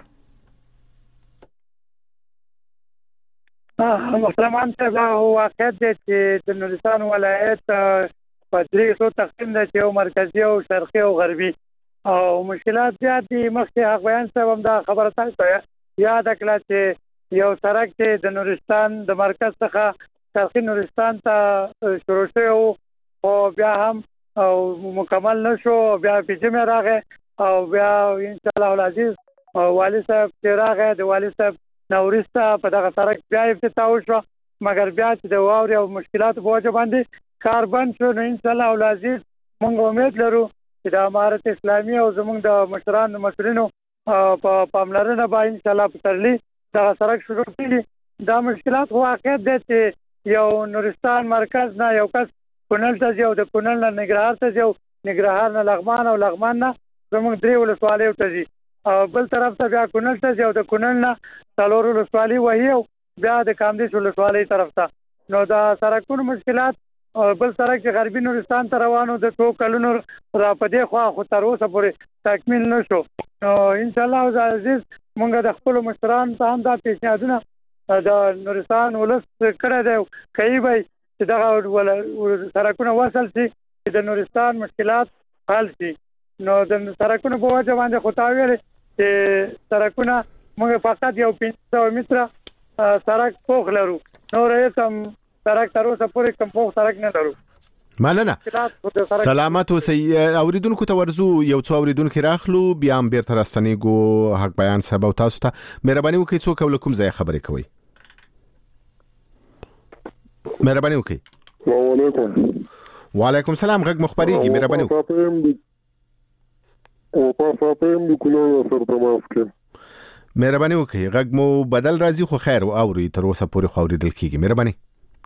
محترمان صاحب واقعیت دی چې د نورستان ولایت په درې څو تقسیم دی چې یو مرکزي او شرقي او غربي او مشکلات زیات دي. مخکې حق بیان صاحب هم دا خبره تاسو یاد کړه چې یو سړک چې د نورستان د مرکز څخه شرقي نورستان ته شروع شوی او بیا هم مکمل نشو بیا پیجمه راغی او بیا ان شاء الله العزیز والي صاحب چې راغی د والي صاحب نورسته په دغه سړک بیا افتتاح وشو مګر بیا چې د واوري او مشکلات په وجه باندې کار بند شو. نو ان شاء الله العزیز موږ امید لرو چې د امارت اسلامي او زموږ د مشرانو مسؤلینو په پاملرنه باندې ان شاء الله په ترلي دغه سړک شروع کړي. دا مشکلات واقعیت دي چې یو نورستان مرکز نه یو کس کونړ ته ځي او د کونړ نه ننګرهار ته ځي او ننګرهار نه لغمان او لغمان نه زموږ درې ولسوالیو ته ځي او بل طرف ته بیا کونړ ته ځي او د کونړ نه څلور ولسوالۍ وهي او بیا د کامدیش ولسوالۍ طرف ته. نو دا سړکونو مشکلات بل سړک چې غربي نورستان ته روانو د څو کلونو را پدې خو تر اوسه پورې تکمیل نشو. ان شاء الله عزیز موږ د خپل مشران ته هم دا پیشنهادونه د نورستان ولس کړی دی کوي به چې دغه سړکونه وصل شي چې د نورستان مشکلات حل شي. نو د سړکونو په وجه باندې خو تا ویل چې سړکونه موږ فقط یو 500 متره سړک پوخ لرو نور یې هم سړک تر اوسه پورې کوم پوخ سړک نه لرو. مننه سلامت اوسئ. اوریدونکو ته ورزو یو څو اوریدونکو راخلو بیا هم بیرته راستنیږو حق بیان صاحب او تاسو ته مهرباني وکړئ څوک ولکم ځای خبرې کوي. مهرباني وکړئ. السلام علیکم. وعلیکم السلام. غږ مخبريږي مهرباني وکړئ. او په پاتم د کولو سره تماس کې مهرباني وکړئ. غږ مو بدل راځي خو خیر او اوري تر اوسه پورې خو اوریدل کیږي. مهرباني.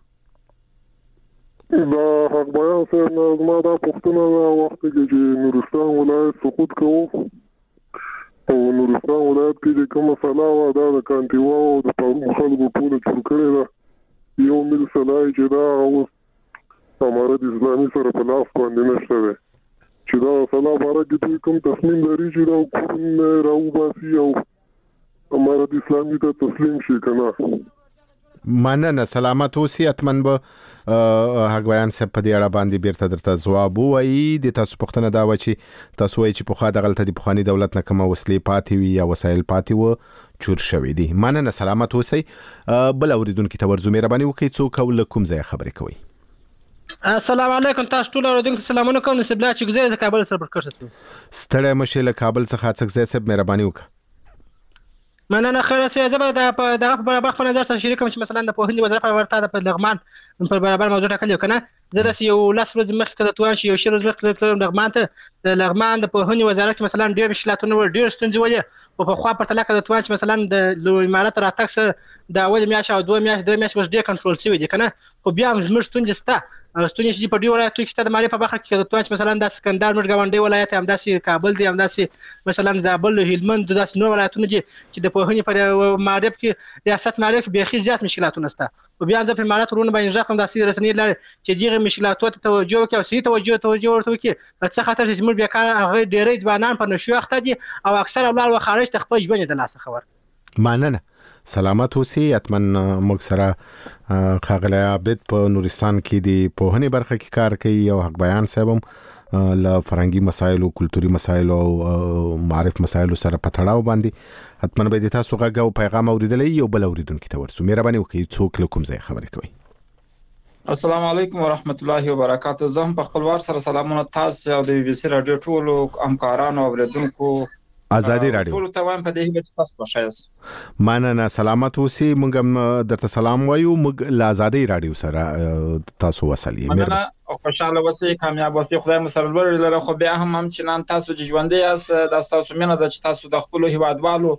دا حق بیان صاحب زما دا پوښتنه ده وخت کې چې نورستان ولایت سقوط کوو او نورستان ولایت کې چې کومه سلا وه دا د کانتیوا او د خلکو ټوله جوړ کړې ده یو مل سلای چې دا اوس امارت اسلامي سره په لاس باندې نشته دی چې دا سلا باره کې دوی کوم تصمیم لري چې دا کورونه راوباسي او امارت اسلامي ته تسلیم شي که نه. مننه سلامت اوسئ. اتمن به حق بیان صاحب په دې اړه باندې بیرته درته ځواب وایي. د تاسو پوښتنه دا و چې تاسو وایي چې پخوا دغلته د پخواني دولت نه کومه وسلې پاتې وي یا وسایل پاتې و چور شوي دي. مننه سلامت اوسئ. بل اوریدونکو ته ورزو مهرباني وکړئ څوک او له کوم ځای خبرې کوي. السلام علیکم. تاسو ټول اوریدونکو سلامونه کوم. نصیب الله چې ګزار د کابل سره برکت شته. ستړی مشه له کابل څخه څخه صاحب مهرباني وکړه. مننه خیر سي. زه به دغه په برابر خپل نظر سره شریک کوم چې مثلا د پوهنې وزارت په ورته د لغمان په برابر موضوع ټاکلی و کنه. زه داسې یو 10 ورځې مخکې که درته وایم چې یو 20 ورځې مخکې تلم لغمان ته. د لغمان د پوهنې وزارت مثلا ډېر مشکلاتونه وو، ډېر ستونزې ولې، خو پخوا پرتله که درته وایم چې مثلا د لوی امارت راتګ سره د اولې میاشتې او دوه میاشتې درې میاشتې اوس ډېر کنټرول شوي دي که نه. خو بیا هم زموږ ستونزې شته، ستونزې چې په ډېرو ولایتونو کې شته. د مالیې په برخه کې که درته وایم چې مثلا دا سکندر زموږ ګاونډی ولایت دی، همداسې کابل دی، همداسې مثلا زابل، هلمند، داسې نور ولایتونه دي چې د پوهنې په معرف کې ریاست معرف کې بیخي زیات مشکلاتونه شته. خو بیا زه په امارت ورونه باندې غږ کوم داسې رسنۍ لري چې دغې مشکلاتو ته توجه وکړي او صحیح توجه ورته وکړي، په څه خاطر چې زموږ بیکاره هغه ډېری ځوانان په نشو اخته دي او اکثره ولاړ و خارج ته خپل ژوند یې د لاسه ورکړي. مننه، سلامت اوسئ. حتما موږ سره ښاغلی عابد په نورستان کې د پوهنې برخه کې کار کوي او حق بیان صاحب هم له فرهنګي مسایلو، کلتوري مسایلو او معرف مسایلو سره په تړاو باندې حتما به د تاسو غږ او پیغام اوریدلی یو بل اوریدونکي ته ورسو. مهرباني وکړئ څوک له کوم ځای خبرې کوي؟ السلام علیکم ورحمت الله وبرکاته. زه هم په خپل وار سره سلامونه تاسو او د بي بي سي رادیو ټولو همکارانو او اوریدونکو آزادي رادیو ټول ته وایم په دې هیله چې تاسو خوشاله یاست. مننه، سلامت اوسئ. موږ هم درته سلام وایو. موږ له آزادي رادیو سره تاسو وصل یې. مننه او خوشاله اوسئ، کامیاب اوسئ، خدای مو سره لري لره. خو بیا هم چې نن تاسو ژوندۍ یاست، د تاسو مینه د چې تاسو د خپل هیوادوالو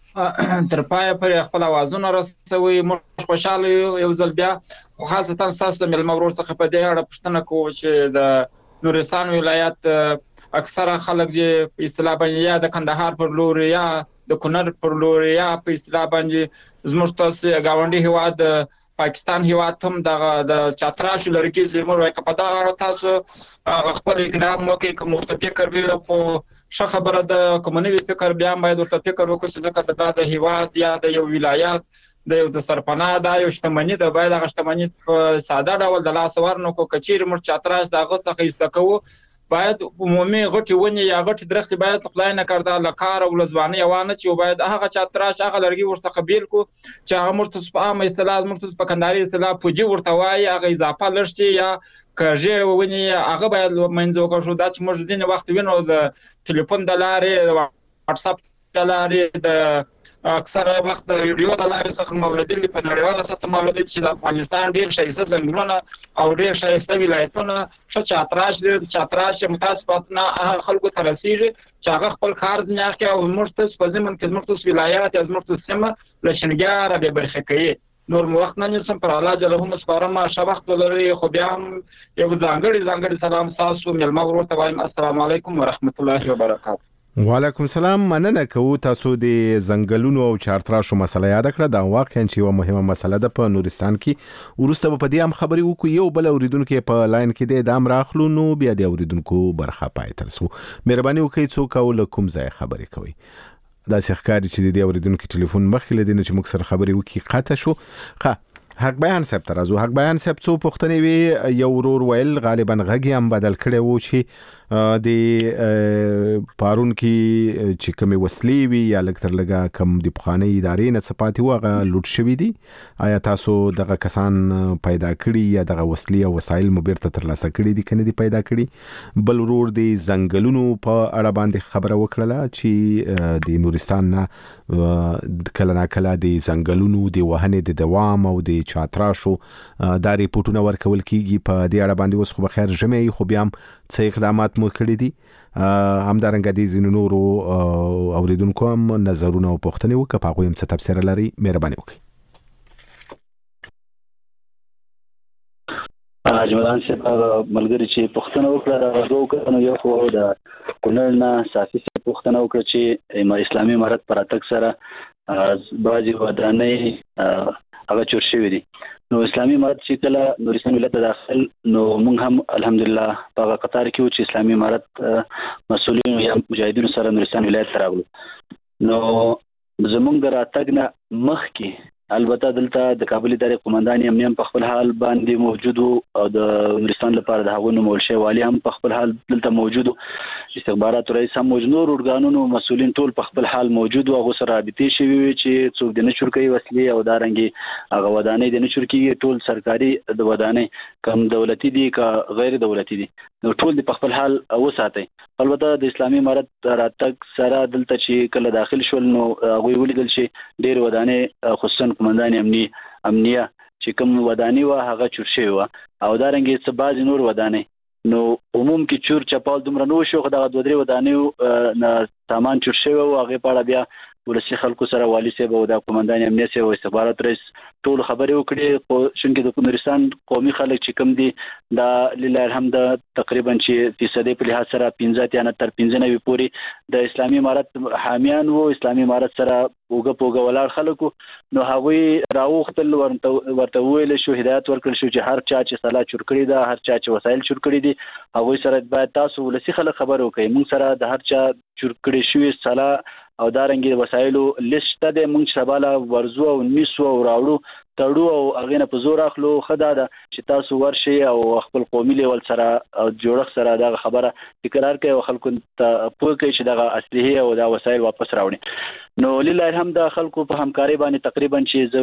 تر پای پر خپل اوازونه رسوي. موږ خوشاله یو ځل بیا، خو خاصتا تاسو د ملما ورور څخه په دې اړه پوښتنه کوو چې د نورستان ولایت اکثره خلک چې په اصطلاح باندې یا د کندهار پر لور یا د کونړ پر لور یا په اصطلاح باندې زموږ تاسو گاونډي هیواد پاکستان هیواد هم د چاتراش لرګي زموږ وای په دا اړه تاسو خپل اقدام وکړئ. کوم فکر وی خو ښه خبره ده، کوم نوی فکر بیا باید ورته فکر وکړو چې ځکه د هیواد یا د یو ولایت د یو د سرپناه دا یو شتمنۍ ده، باید هغه شتمنۍ په ساده ډول د لاس ورنکو. کچیر موږ چاتراش د هغه څخه ایستکو، باید عمومي غټي ونی یا غټي درختي باید خدای نه کړدا لکار او لزوانه یوانه چې باید هغه چاتراش هغه لرګي ورڅخه بیل کو چې هغه مرتض په عامه اصطلاح مرتض په کندهاري اصطلاح پوجي ورته وای، هغه اضافه لرشي یا کژه ونی هغه باید منځو کو شو. دا چې موږ ځینې وخت وینو د ټلیفون د لارې، واتس اپ د لارې، د اکثره وخت د ویډیو د لارې څخه موردي په نړیواله سطح موردي چې د افغانستان ډیر شایسته ځنګلونه او ډیر شایسته ولایتونه ښه چاتراش دي. چاتراش متاسفانه خلکو ته رسیږي چې هغه خپل کار نه کوي او مرتض په ضمن کې مرتض ولایت یا مرتض سیمه له شنګاره به برخه کوي. نور وخت نه نسم پر الله جل هم سپارم ښه وخت ولري. خو بیا هم یو ځانګړي سلام تاسو ملما ورور ته وایم. السلام علیکم ورحمت الله وبرکاته. وعلیکم السلام. مننه کوو. تاسو د ځنګلونو او چارتراشو مسله یاد کړه. دا واقعا چې یو مهمه مسله ده په نورستان کې. ورسته په دې هم خبرې وکړو. یو بل اوریدونکو په لاین کې د دام راخلو، نو بیا د اوریدونکو برخه پای ترسو. مهرباني وکړئ څوک او له کوم ځای خبرې کوي. دا ښکاري چې د اوریدونکو ټلیفون مخکې لدی چې موږ سره خبرې وکړي قطع شو. حق بیان صاحب ترازو حق بیان صاحب څو پوښتنې وی. یو ورور ویل غالبا غږی هم بدل کړي وو چې د پارون کې چې کوم وسلې وی یا لکتر لګه کم د پخانه ادارې نه صفاتي وغه لوټ شوی دي. آیا تاسو دغه کسان پیدا کړي یا دغه وسلې او وسایل مبرته ترلاسه کړي دي کنه دي پیدا کړي؟ بل ورور د زنګلونو په اړه باندې خبره وکړه چې د نورستان نه کله نا کله د زنګلونو د وهنې د دوام او د چاتراشو دا ریپورتونه ورکول کیږي. په دې اړه باندې اوس خو بخیر جمعي خو بیا هم څه اقدامات مو کړی دي؟ همدارنګه د ځینو نورو اوریدونکو هم نظرونه او پوښتنې وکړه، په هغوی هم څه تبصره لري؟ مهرباني وکړئ. جمالان صاحب ملګری چې پوښتنه وکړه دا دوه کسانو، یو خو د کونړ نه صافي صاحب پوښتنه وکړه چې اسلامي امارت پر اتک سره بعضې ودانۍ هغه چور شوي دي. نو اسلامي امارت چې کله نورستان ولایت داخل، نو موږ هم الحمدلله په هغه قطار کې وو چې اسلامي امارت مسؤلینو یا مجاهدینو سره نورستان ولایت ته راغلو. نو زموږ د راتګ نه مخکې البته دلته د کابل ادارې قومندان امنیه په خپل حال باندې موجود او د نورستان لپاره د هغو نومول والی هم په خپل حال دلته موجود، استخبارات رئیس هم موجود، نور ارګانونو مسؤلین ټول په خپل حال موجود او هغه سره رابطې شوي وي چې څوک د نه چورکي وسلې او دارنګي هغه ودانۍ د نه چورکي ټول سرکاري د ودانۍ کم دولتي دي که غیر دولتي دي نو ټول د په خپل حال وساتي. البته د اسلامي امارت راتګ سره دلته چې کله داخل شول نو هغه ولیدل چې ډېر ودانۍ خصوصا قومندان امنیه چې کوم ودانۍ و هغه چور شوی و او دارنګه څه بعض نور ودانۍ نو عموم کې چور چپال دومره نو شو خو دغه دوه درې ودانۍ نه سامان چور شوی او هغه په اړه بیا ولسی خلکو سره والی صاحب او د قومندان امنیه صاحب او استخبارات رئیس ټول خبرې وکړي خو شونکې د نورستان قومي خلک چې کوم دي دا لله الحمد تقریبا چې فیصدي په لحاظ سره 15 یا تر 95 پورې د اسلامي امارت حامیان وو، اسلامي امارت سره وګ ولاړ خلکو نو هغوی راوختل ورته ویل شو، هدایت ورکړل شو چې هر چا چې صلاح چور کړی دا هر چا چې وسایل چور کړی دي هغوی سره باید تاسو ولسی خلک خبر وکړي موږ سره د هر چا چور کړی شوی صلاح او دارنګي وسایلو لیست د موږ سباله ورزو او نیسو او راوړو تړو او هغه نه په زور اخلو خدا ده چې تاسو ورشي او خپل قومي لیول سره او جوړخ سره دا خبره تکرار کوي او خلکو ته پوه کوي چې دا اصلي او دا وسایل واپس راوړي. نو لله الحمد خلکو په همکاري باندې تقریبا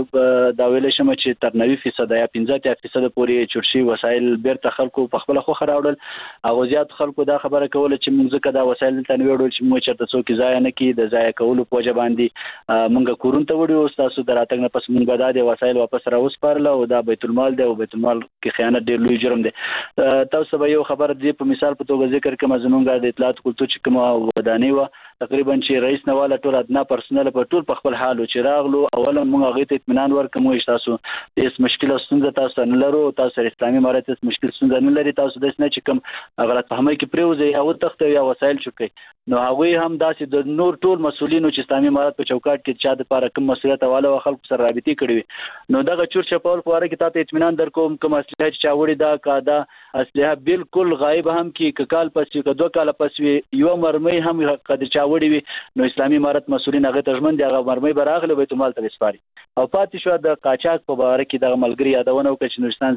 چې دا ویل شم چې تر 90% یا 15% پورې چورشي وسایل بیرته خلکو په خپل خو راوړل او زیات خلکو دا خبره کوله چې موږ ځکه دا وسایل ته نوړل چې موږ چرته څوک ضایع نه کی د ضایع کولو په وجه باندې موږ کورون ته وړو تاسو دراتګ نه پس موږ دا د وسایل واپس راوسپارل او دا بیت المال دی او بیت المال کې خیانت ډیر لوی جرم دی. تاسو به یو خبر دی په مثال په توګه ذکر کوم زمونږ د اطلاعات کلتور چې کوم ودانۍ و تقریبا چې رئیس نواله ټول ادنا پرسنل په ټول په خپل حال چې راغلو اوله موږ هغه ته اطمینان ورکوم چې تاسو هیڅ مشکل ستونزه تاسو نه لرو، تاسو اسلامي امارت هیڅ مشکل ستونزه نه لري، تاسو د نه چې کوم غلط فهمي کې پریوځي او تخته یا وسایل چوکي نو هغه هم داسې د نور ټول مسولینو چې اسلامي امارت په چوکاټ کې چا د لپاره کوم مسولیت والا خلکو سره رابطې کړې نو دغه چور چپاول په اړه کې تاسو اطمینان درکوم کوم اصلي چې چاوړي دا کاده اصلي بالکل غایب هم کې کال پس کې دوه کال پس یو مرمۍ هم قد چاوړي وي نو اسلامي امارت مسولین هغه ترجمن دی هغه مرمۍ براغله بیت المال ته وسپاري او پاتې شو د قاچاق په اړه کې د ملګری یادونه وکړي چې نورستان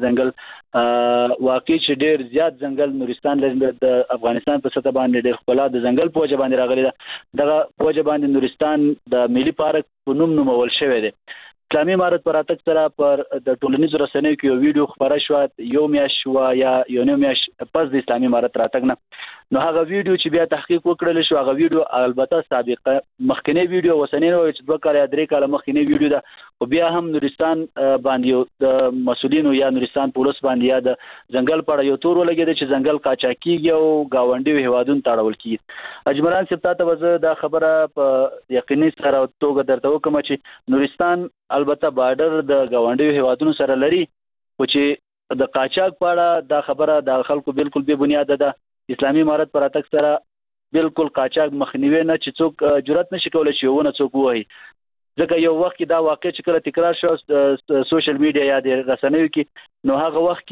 ځنګل واقعي چې ډیر زیات ځنګل نورستان د افغانستان په سطح باندې ډیر خپل د ځنګل په وجه باندې راغلی دغه په وجه باندې نورستان د ملي پارک په نوم نومول شوی دی. اسلامي امارت پر اتک سره پر د ټولنیزو رسنیو کې یو ویډیو خبره شو یو میاش شو یا یو نیم میاش پس د اسلامي امارت راتګ نه نو هغه ویډیو چې بیا تحقیق وکړل شو هغه ویډیو البته سابقه مخکنی ویډیو وسنین او چې 2 کال یا 3 کال مخکنی ویډیو ده او بیا هم نورستان باندې د مسولینو یا نورستان پولیس باندې یا د ځنګل په اړه یو تور ولګید چې ځنګل قاچاقیږي او گاونډي هوادون تاړول کیږي. اجمران صاحب ته وزه دا خبره په یقیني سره توګه درته وکم چې نورستان البته بارډر د گاونډي هوادونو سره لري خو چې د قاچاق په اړه دا خبره د خلکو بالکل بے بنیاد ده. اسلامي امارت پر اتک سره بالکل قاچاق مخنیوي نه چې څوک جرأت نشي کولای چې ونه څوک وایي ځکه یو وخت کې دا واقع چې کله تکرار شو سوشل میډیا یا د رسنیو کې نو هغه وخت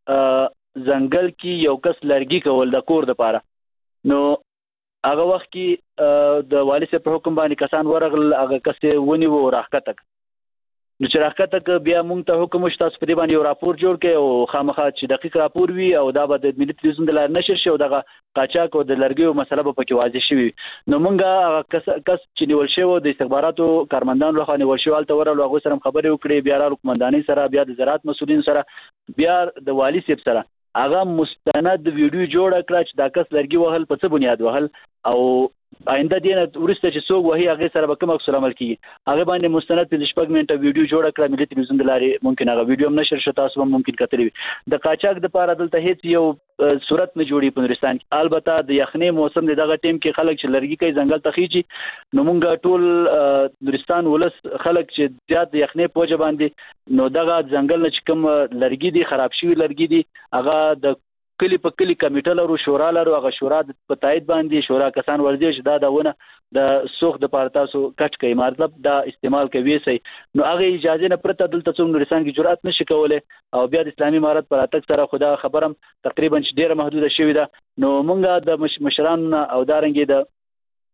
کې ځنګل کې یو کس لرګي کول د کور لپاره نو هغه وخت کې د والي صاحب په حکم باندې کسان ورغل هغه کس ونی و راکټک نو چې راکټک بیا مونږ ته حکم شته تاسو په دې باندې یو راپور جوړ کړئ او خامخا چې دقیق راپور وي او دا به د ملي تلویزیون د لارې نشر شي او دغه قاچاق او د لرګیو مسله به پکې واضح شي نو مونږ کس چې نیول شوی د استخباراتو کارمندان لخوا نیول شوی الته ورغلو هغه سره خبرې وکړې بیا را قومندانۍ سره بیا د زراعت مسولین سره بیا د والي صاحب سره هغه مستند ویډیو جوړ کړ چې دا کس لرګي وهل په څه بنیاد وهل او آینده دینه ورسته چې څوک وهي هغه سره به کوم عکس عمل کیږي هغه باندې مستند په شپږ منټه ویډیو جوړ کړ ملي تلویزیون د لارې ممکن هغه ویډیو هم نشر شو تاسو هم ممکن کتلی د قاچاق د پاره دلته هیڅ یو صورت نه جوړي په نورستان کې البته د یخنۍ موسم دغه ټیم کې خلک چې لرګي کوي ځنګل ته خيږي نو مونږ ټول نورستان ولس خلک چې زیات د یخنۍ په وجه باندې نو دغه ځنګل نه چې کوم لرګي دي خراب شوی لرګي دي هغه د کلی په کلی کمیټه لرو شورا لرو هغه شورا په تایید باندې شورا کسان ورځي چې دا دونه د سوخ د پاره تاسو کټ کوي مطلب دا استعمال کوي سي نو هغه اجازه نه پرته دلته څوم نورستان کې جرأت نشي کولای او بیا د اسلامي امارت پر اتک سره خدا خبرم تقریبا ډیره محدوده شوې ده نو مونږه د مشران او دارنګي د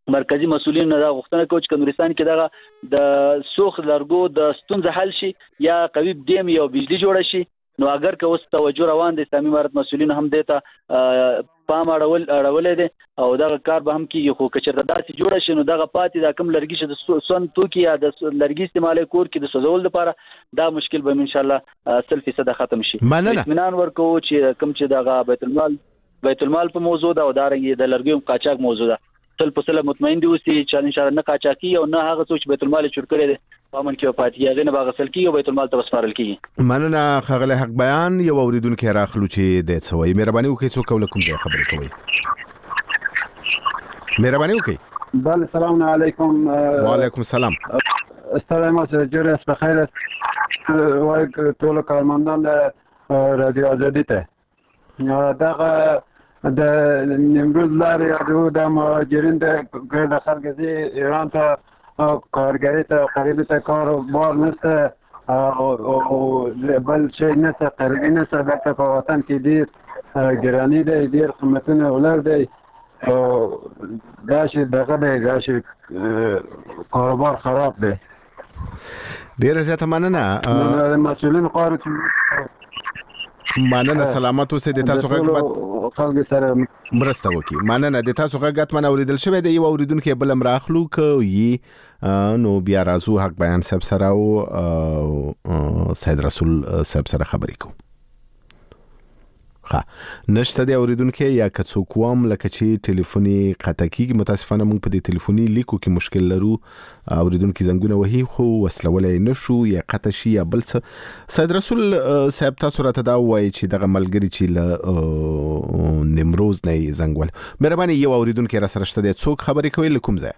مرکزی مسؤلین دا غوښتنه کوي چې نورستان کې دغه د سوخ لرګو د ستونزه حل شي یا قوي ډیم یا بجلی جوړ شي. نو اگر که اوس توجه روان دي اسلامي امارت مسؤلین هم دیته پام اړولې دي او دغه کار به هم کیږي. خو کچر داسې جوړ شي نو دغه پاتې دا کم لرګي چې د سون توکي یا د لرګي استعمال کور کې د سوزول لپاره دا مشکل به ان شاء الله 100% ختم شي. اطمینان ورکو چې کم چې دغه بیت المال په موضوع دا او دارنګ د لرګي قاچاق موضوع ده 100% مطمئن دي اوسې چې ان شاء الله نه قاچاقي او نه هغه څوک بیت المال چور کړي دي پامن کې پاتې هغه نه باغسل کیږي او بیت المال ته وسپارل کیږي. مننه خغله حق بیان یو اوریدونکو راخلو چې د څوي مهرباني وکړئ څوک ولکم ځای خبرې کوي. مهرباني وکړئ. بله السلام علیکم. وعلیکم السلام. السلام جوړ اس بخیر وای ټول کارمندان رادیو آزادی ته دغه د نیمروز لارې یادو د مهاجرین د خلکو ایران ته کارګري ته قریب ته کار بار نشته او بل شي نشته قریبي نشته بلکې په وطن کې ډېر ګراني دی ډېر قیمتونه ولر دی او دا چې دغه دی دا چې کاروبار خراب دی. ډېره زیاته مننه مسؤلین غواړي مننه سلامت اوسئ. د تاسو غږ خلک سره مرسته وکړي. مننه د تاسو غږ من اوریدل شوی دی. یو اوریدونکو بل امراخلو کوي نو بیا راځو حق بیان صاحب سره او سید رسول صاحب سره خبرې کوو. ها نشته دی اوریدونکو یا که څوک وام لکه چې ټلیفوني قطع کیږي متاسفانه موږ په دې ټلیفوني لیکو کې مشکل لرو اوریدونکو زنګونه وهي خو وسلولای نشو یا قطع شي یا بل څه. سید رسول صاحب تاسو راته دا وایي چې دغه ملګری چې له نیمروز نه زنګول مهرباني یو اوریدونکو را سره شته دی څوک خبرې کوي لکم ځای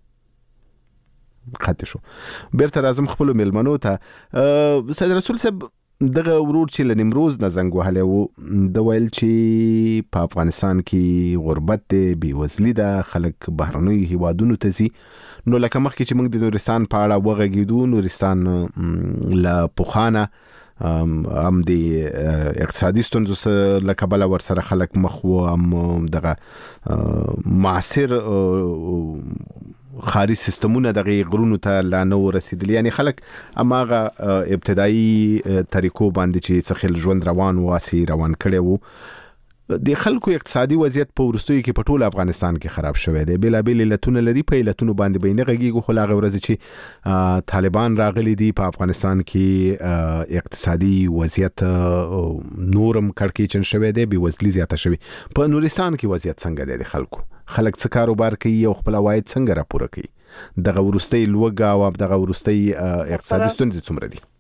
خاطر شو بیرته راځم خپل میلمنو ته. سید رسول صاحب دغه ورور چې له نیمروز نه زنګ وهلی و د ویل چې په افغانستان کې غربت دی بېوزلي ده خلک بهرنیو هیوادونو ته ځي. نو لکه مخکې چې موږ د نورستان په اړه وغږېدو نورستان له پخوانه هم د اقتصادي ستونزو له کبله ورسره خلک مخ و هم دغه معاصر خاري سیستمونه دغه غرونو ته لا نو رسیدلی یعنی خلک اماغه ابتدایي طریقو باندې چې څخه ژوند روان واسي روان کړي وو د خلکو اقتصادي وضعیت په ورستوي کې په ټول افغانستان کې خراب شوی دی. بلابل علتونه لري په علتونو باندې بینه غږیږي خو لاغه ورځ چې طالبان راغلي دي په افغانستان کې اقتصادي وضعیت نورم کړکېچن شوی دی بېوزلي زیاته شوی. په نورستان کې وضعیت څنګه دی د خلکو خلک څه کاروبار کوي او خپل عواید څنګه راپوره کوي دغه ورستۍ لوګه او دغه ورستۍ اقتصادي ستونزې څومره دي؟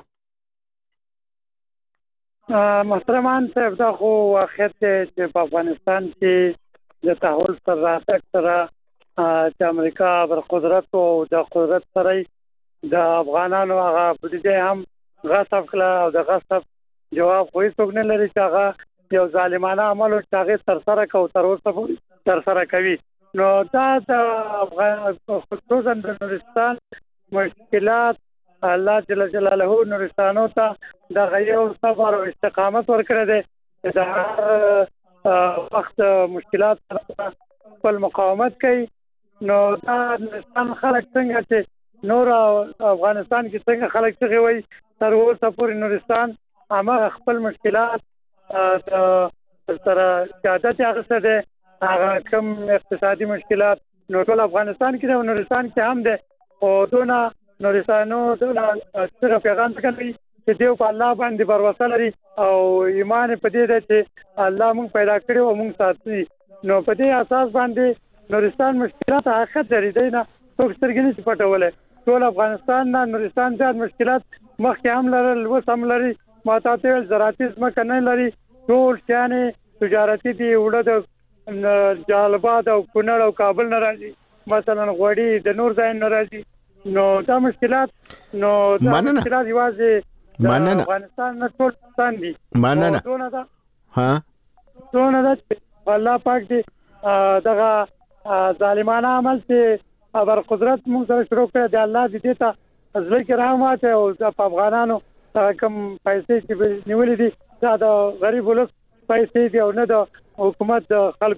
محترمان صاحب دا خو واقعیت چې په افغانستان کې د تحول سره راتګ سره چې امریکا بر قدرت او د قدرت سره د افغانانو هغه بودیجه هم غصب کړه او د غصب جواب خو هیڅوک نه لري چې هغه یو ظالمانه عمل او هغه ترسره کوي تر اوسه پورې ترسره کوي. نو دا د خصوصا د نورستان مشکلات الله جل جلاله نورستانو ته د غیو صبر او استقامت ورکړي دي د هر وخت مشکلات خپل مقاومت کوي. نو دا نورستان خلک څنګه چې نور افغانستان کې څنګه خلک څنګه وي تر اوسه پورې نورستان هغه خپل مشکلات سره عادت هغه ده هغه کم اقتصادي مشکلات نو ټول افغانستان کې د نورستان کې هم ده او دونه نورستانو دونه څنګه پیغام کوي چې دیو په الله باندې باور لري او ایمان په دې ده چې الله موږ پیدا کړو او موږ ساتي. نو په دې اساس باندې نورستان مشکلات حقیقت لري دی نه څوک سترګې نشي پټولای. ټول افغانستان نه نورستان زیات مشکلات مخکې هم لرل اوس هم لري. ما ته ویل زراعتي ځمکه نه لري ټول شیانې تجارتي دي وړه د جالباد او کونړ او کابل نه راځي مثلا غوړي د نور ځای نه راځي. نو دا مشکلات نو دا مشکلات یوازې افغانستان نه ټول ستان دي. مننه دونه دا ها دونه دا الله پاک دې دغه ظالمانه عمل چې ابر قدرت موږ سره شروع کړ دی الله دې ته ځل کې رحمت او د افغانانو کم پیسې چې نیولې دي دا د غریب ولس پیسې دی او نه د حکومت د خلکو.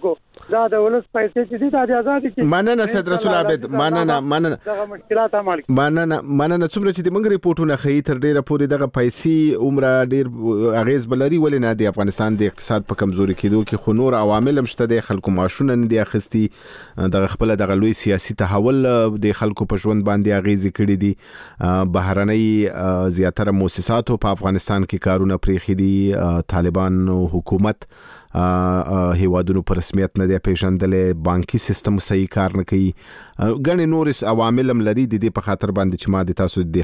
دا د ولس پیسې چې دي د آزادي کې مننه سید رسول عابد مننه دغه مشکلات عمل مننه څومره چې د موږ ریپورتونه خي تر ډیره پورې دغه پیسې عمره ډیر اغیز بلري ولې نه د افغانستان د اقتصاد په کمزوري کېدو کې خو نور عوامل هم شته د خلکو معاشونه نه دي اخستي دغه خپل دغه لوی سیاسي تحول د خلکو په ژوند باندې اغیز کړی دي بهرنۍ زیاتره مؤسساتو په افغانستان کې کارونه پرېخي دي طالبان حکومت هیوادونو په رسمیت نه دی پیژندلې بانکي سیستم صحیح کار نه کوي غني نور عوامل هم لري د دې په خاطر باندې چې ما د تاسو د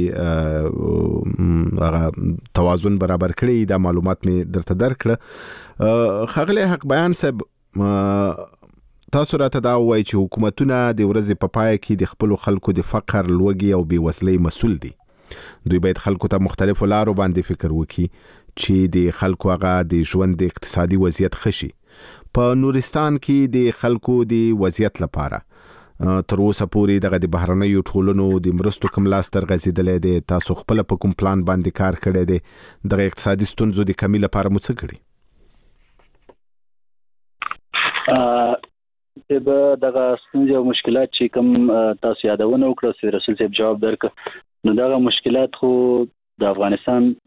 خبرې توازن برابر کړی دا معلومات می درته درکړه خغله حق بیان صاحب تاسو راته دا وایي چې حکومتونه د ورځې په پای کې د خپل خلکو د فقر لوږې او بیوزلۍ مسؤل دي دوی باید خلکو ته مختلفو لارو باندې فکر وکړي چې د خلکو هغه د ژوند د اقتصادي وضعیت خشي په نورستان کې د خلکو د وضعیت لپاره تر اوسه پورې دغه د بهرنیو ټولنو د مرستو کوم لاس تر غځیدلې دي تاسو خپل په کوم پلان باندې کار کړی دی دغه اقتصادي ستونزو د کمی لپاره مو څه کړی چې دغه ستونزې او مشکلات چې کوم تاسو یادونه وکړه سید رسول صاحب جواب درک نو دغه مشکلات خو د افغانستان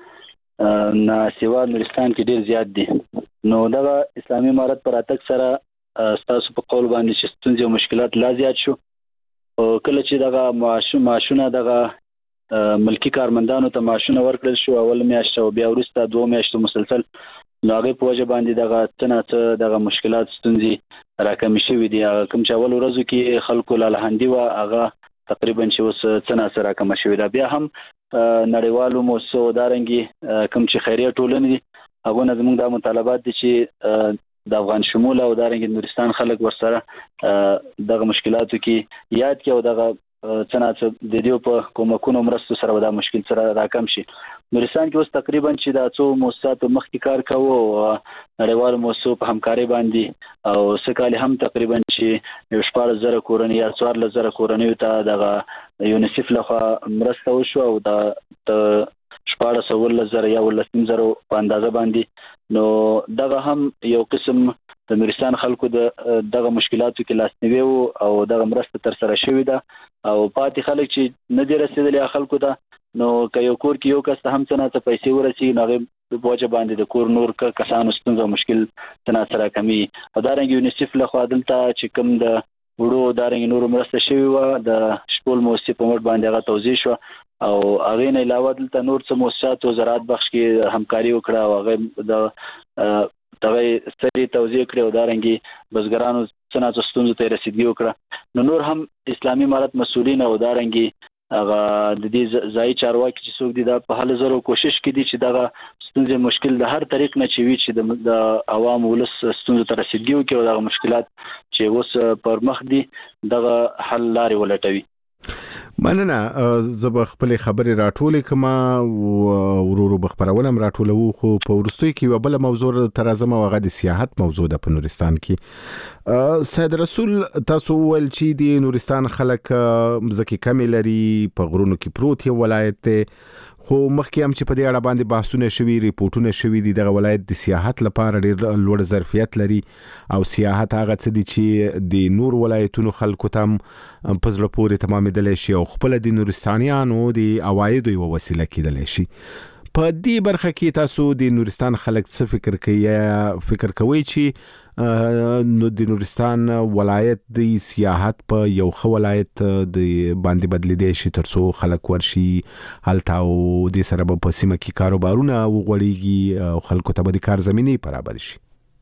نه سیوا نورستان کې ډیر زیات دي نو دغه اسلامي امارت پر اتک سره تاسو په قول باندې چې ستونزې او مشکلات لا زیات شو او کله چې دغه معاشونه دغه ملکی کارمندانو ته معاشونه ورکړل شو اول میاشت او بیا وروسته 2 میاشتې مسلسل نو هغه په وجه باندې دغه څنګه دغه مشکلات ستونزې راکمې شوې دي کوم چې اول ورځو کې خلکو لاله هندي و هغه تقریبا چې اوس څنګه سره راکمې شوې ده بیا هم نړیوالو موسسو دارنګي کوم چې خیریه ټولنې دي هغه نه زموږ د مطالبات دي چې د افغان شمول او دارنګي نورستان خلک ورسره دغه مشکلاتو کې یاد کې او دغه څنګه د دې په کومکونو مرستو سره دا مشکل سره راکم شي نورستان کې اوس تقریبا چې د څو موسساتو مخکې کار کوو نړیوالو موسسو په همکاري باندې او سکهاله هم تقریبا چې 14,000 کورنۍ یا 14,000 کورنۍ ته دغه یونیسف لخوا مرسته وشو او د 14,000 یا 13,000 په اندازه باندې نو دغه هم یو قسم د نورستان خلکو دغه مشکلاتو کې لاسنیوي او دغه مرسته تر سره شوې ده او پاتې خلک چې نه دي رسیدلي خلکو ته نو که یو کور کې یو کس هم څنګه پیسې ورسي نو هغه په وجه باندې د کور نور کسانو ستونزه مشکل څنګه سره کمی او دارنګ یونیسف لخوا دلته چې کوم د وړو دارنګ نور مرسته شوی و د شپول موسسې په مټ باندې هغه توزیع شو او هغه نه علاوه دلته نور څه مؤسسات او زراعت بخش کې همکاري وکړه او هغه د دغه ستري توزیع کړو دارنګي بزګرانو څنګه ستونزو ته رسیدګي وکړه نو نور هم اسلامي امارت مسؤلین او دارنګي هغه د دې ځای چارواکي چې څوک دي دا په هله زرو کوشش کوي چې دغه ستونزې مشکل د هر طریق نه چوي چې د عوام ولس ستونزو ته رسیدګي وکړي او دغه مشکلات چې اوس پر مخ دي دغه حل لارې ولټوي مننه زب خپل خبرې راټولې کما ورورو بخبرونه راټولو خو په ورستوي کې وبله موضوع تر اعظم هغه د سیاحت موضوع د نورستان کې سید رسول تاسو ول چې د نورستان خلک مزکی کمی لري په غرونو کې پروت یو ولایت ته خو مخکې هم چې په دې اړه باندې بحثونه شوي ریپورتونه شوي دي دغه ولایت د سیاحت لپاره ډېر لوړ ظرفیت لري او سیاحت هغه څه دي چې د نور ولایتونو خلکو ته په زړه پورې تمامېدلی شي او خپل د نورستانیانو د عوایدو یوه وسیله کېدلی شي په دې برخه کې تاسو د نورستان خلک څه فکر کوئ چې نو د نورستان ولایت د سیاحت په یو ښه ولایت د باندې بدلیدي شي ترڅو خلک ورشي هلته او د سره په سیمه کې کاروبارونه وغوړيږي او خلکو ته به د کار زمینه برابر شي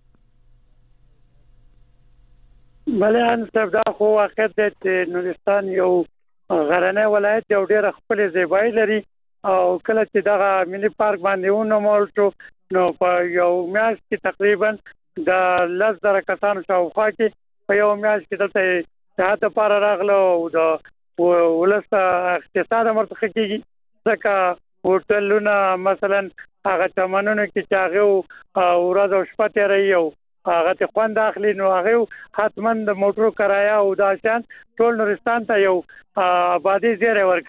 بله ان دا خو واقع د نورستان یو غرنی ولایت یو ډېر خپل زیبای لري او کله چې دغه ملي پارک باندې ونومول شو نو په یو میاشت کې تقریبا د 10,000 کسانو شاوخوا کې په یو میاشت کې دلته سیاحت لپاره راغله او د ولس اقتصاد مرتخه کېږي ځکه هوټلونه مثلا هغه چمنونو کې چې هغه ورځ او شپه تېروي او هغه ته خوند اخلي نو هغه حتما د موټرو کرایه او دا شان ټول نورستان ته یو آبادی زیری ورکوي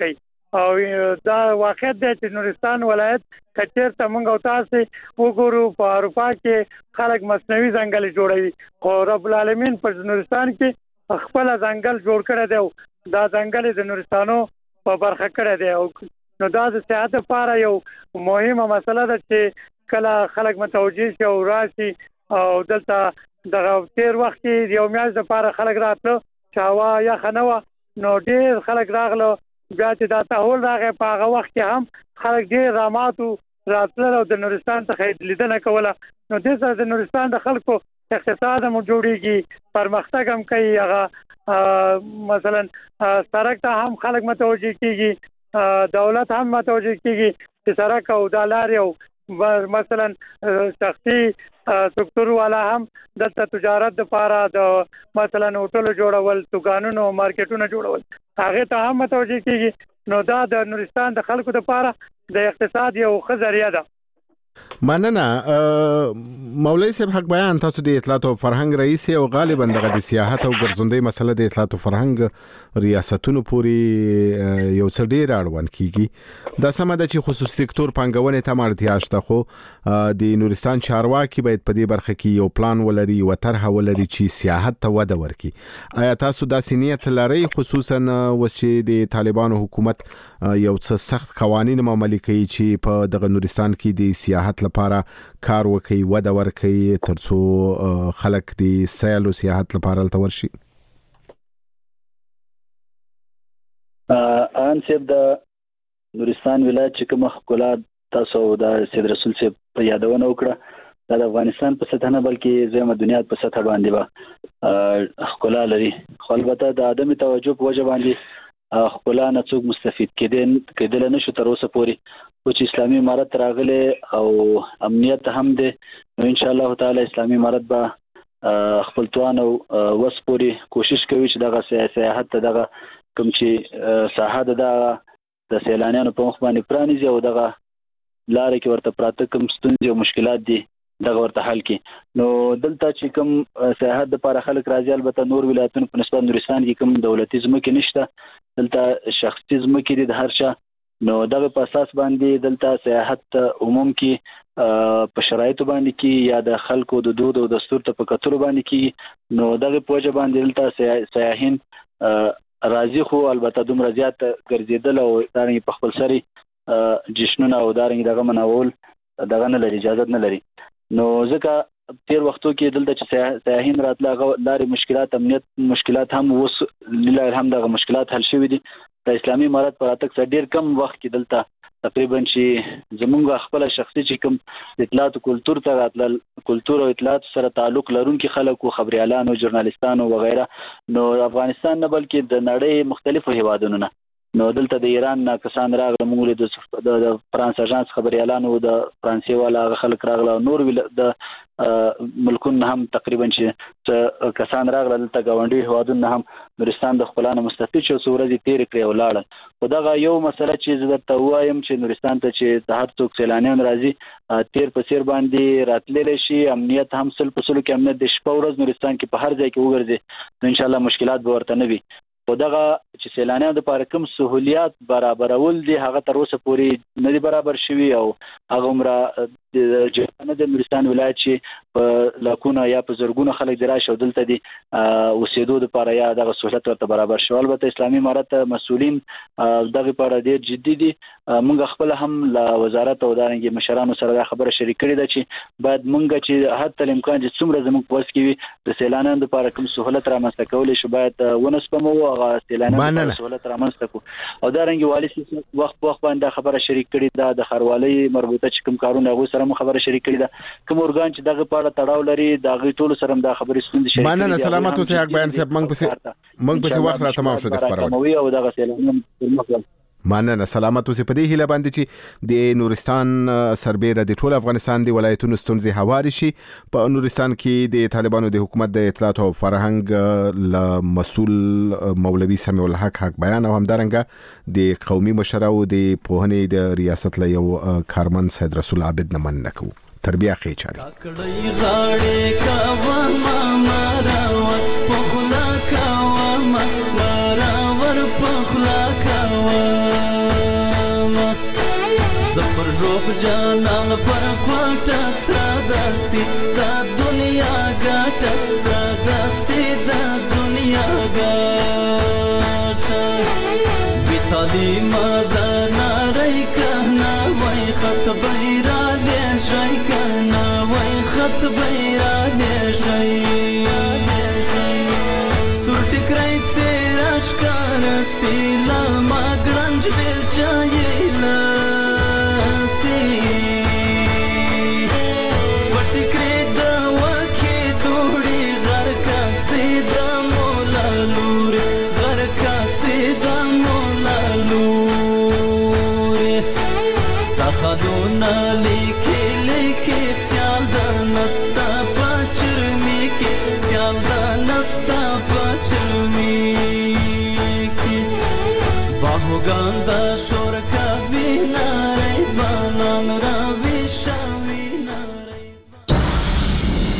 او دا واقعیت دی چې نورستان ولایت کچېرته موږ او تاسو وګورو په اروپا کې خلک مصنوعي ځنګل جوړوي خو رب العالمین په نورستان کې خپل ځنګل جوړ کړی دی دا ځنګل د نورستانو په برخه کړی دی او نو دا د صحت لپاره یو مهمه مسله ده چې کله خلک متوجه شي او راشي او دلته دغه تیر وخت کې یو میاشت لپاره خلک راتلو چې هوا یخه نه وه نو ډېر خلک راغلو بیا چې دا تحول راغی په هغه وخت کې هم خلک ډېر راماتو راتلل او د نورستان څخه لیدنه کوله نو دې سره د نورستان د خلکو اقتصاد هم جوړېږي پرمختګ هم کوي هغه مثلا سړک ته هم خلک متوجه کېږي دولت هم متوجه کېږي چې سړک او دا لارې او مثلا شخصي سکتور والا هم دلته تجارت لپاره د مثلا هوټل جوړول دکانونو مارکیټونو جوړول هغه ته هم متوجه کیږي نو دا د نورستان د خلکو لپاره د اقتصاد یو ښه ذریعہ ده مننه مولوی صاحب حق بیان تاسو د اطلاعات او فرهنګ رئیس او غالبا دغه د سیاحت او ګرځندوی مسله د اطلاعات او فرهنګ ریاستونو پورې یو څه ډیر اړوند کیږي دا سم ده چې خصوصي سکتور پنګونې ته اړتیا شته خو د نورستان چارواکي باید په دې برخه کې یو پلان ولري او طرح ولري چې سیاحت ته وده ورکړي آیا تاسو دا سنیت لري خصوصا چې د طالبانو حکومت یو څه سخت قوانين عملي کوي چې په دغه نورستان کې د سیاحت لپاره کار وکړي وده ورکړي ترڅو خلک د سیل او سیاحت لپاره تل ورشي ان سیب د نورستان ولایت چې کوم ښکلا تاسو د سید رسول صاحب په یادونه وکړه د افغانستان په سطح نه بلکې زموږ دنیا په سطح باندې به ښکلا لري خو البته د عدم توجه په وجه باندې خپل نه څوک مستفید کېدل نه شو تر اوسه پورې او چې اسلامي امارت راغله او امنیت هم ده ان شاء الله تعالی اسلامي امارت به خپل توان او وس پورې کوشش کوي چې دغه سیاحت دغه کوم چې ساحه د سیلانیانو په مخ باندې پرانیزي او دغه لارې کې ورته پراته کوم ستونزې او مشکلات دي دغه ورته حل کی نو دلته چې کوم سیاحت لپاره خلک راځي البته نور ولایتونو په نسبت نورستان کې کوم دولتي ځمکې نشته دلته شخصي ځمکې دي د هر چا نو دغه په اساس باندې دلته سیاحت عموم کې په شرایطو باندې کې یا د خلکو د دود او دستور ته په کتلو باندې کې نو دغه په وجه باندې دلته سیاحین راځي خو البته دومره زیات ګرځیدل او دارنګ په خپل سری جشنونه او دارنګ دغه مناول دغه نه لري اجازه نه لري نو ځکه تیر وختو کې دلته چې سیاحین راتله لارې مشکلات امنیت مشکلات هم اوس لله الحمد دغه مشکلات حل شوي دي د اسلامي امارت په راتګ سره ډیر کم وخت کې دلته تقریبا چې زمونږ خپل شخصي چې کوم اطلاعات کلچر ته راتلل کلچر او اطلاعات سره تعلق لرونکي خلک او خبريالان او ژورنالیستانو وغیرہ نو افغانستان نه بلکې د نړۍ مختلفو هیوادونو نه نو دلته د ایران نه کسان راغله موږ د فرانس اژانس خبريالانو د فرانسې والا خلک راغله نور د ملکونو هم تقریبا چې کسان راغله دلته گاونډي هیوادونو هم نورستان د خپلانو مستفید شو څورځي تیر کړی ولاړ خو دغه یو مسله چې زه درته وایم چې نورستان ته چې د هر څوک سیلانیان راځي تیر په سیر باندې راتللی شي امنیت هم سل په سلو کې امنیت د شپه ورځ نورستان کې په هر ځای کې وګرځي ان شاء الله مشکلات به ورته نه وي خو دغه چې سیلانیانو لپاره کوم سہولیات برابرول دي هغه تر اوسه پورې نه دي برابر شوي او هغه عمره د نورستان ولایت چې په لاکونه یا په زرګونه خلک دی راشي دلته دي اوسېدو لپاره یا دغه سہولت ورته برابر شو البته اسلامي امارت مسؤلین دغه لپاره ډېر جدي دي موږ خپل هم له وزارت او دارنګ مشرانو سره دا خبره شریک کړې ده چې باید موږ چې حتی امکان چې څومره زموږ په وس کې وي د سیلانیانو لپاره کوم سہولت رامنځته کولای شو باید ونسپمو هغه سیلانیانو سہولت رامنځته کو او دارنګ والي وخت باندې خبره شریک کړې ده د خروالۍ مربوطه چې کوم کارونه هغه سره خبره شریک کړې ده کوم ارګان چې دغه پاړه تړاو لري دغه ټول سره د خبرې ستوندې شریک کړي مننه سلامت اوسې حق بیان صاحب موږ په وخت را تمام شو د خبرونه او دغه سیلانیان مننه سلامت اوسې په دې هیله باندې چې د نورستان سربېره د ټول افغانستان دی ولایتونو ستونزې هواري شي په نورستان کې د طالبانو د حکومت د اطلاعات او فرهنګ له مسول مولوي سمیع الحق حق بیان او همدارنګه د قومي مشر او د پوهنې د ریاست له یو کارمن سید رسول عابد نه مننه کوو تربیه خې چاري کړي غاړې کا ما راو پخلا کا ما راور پخلا کا جانان پر کوټه سره داسي د دنیا ګټه سره داسي د دنیا ګټه بي تعلیمه د نړۍ کنه وای خط بیره لېږئ کنه وای خط بیره لېږئ سور ټکری څېره ښکاره سي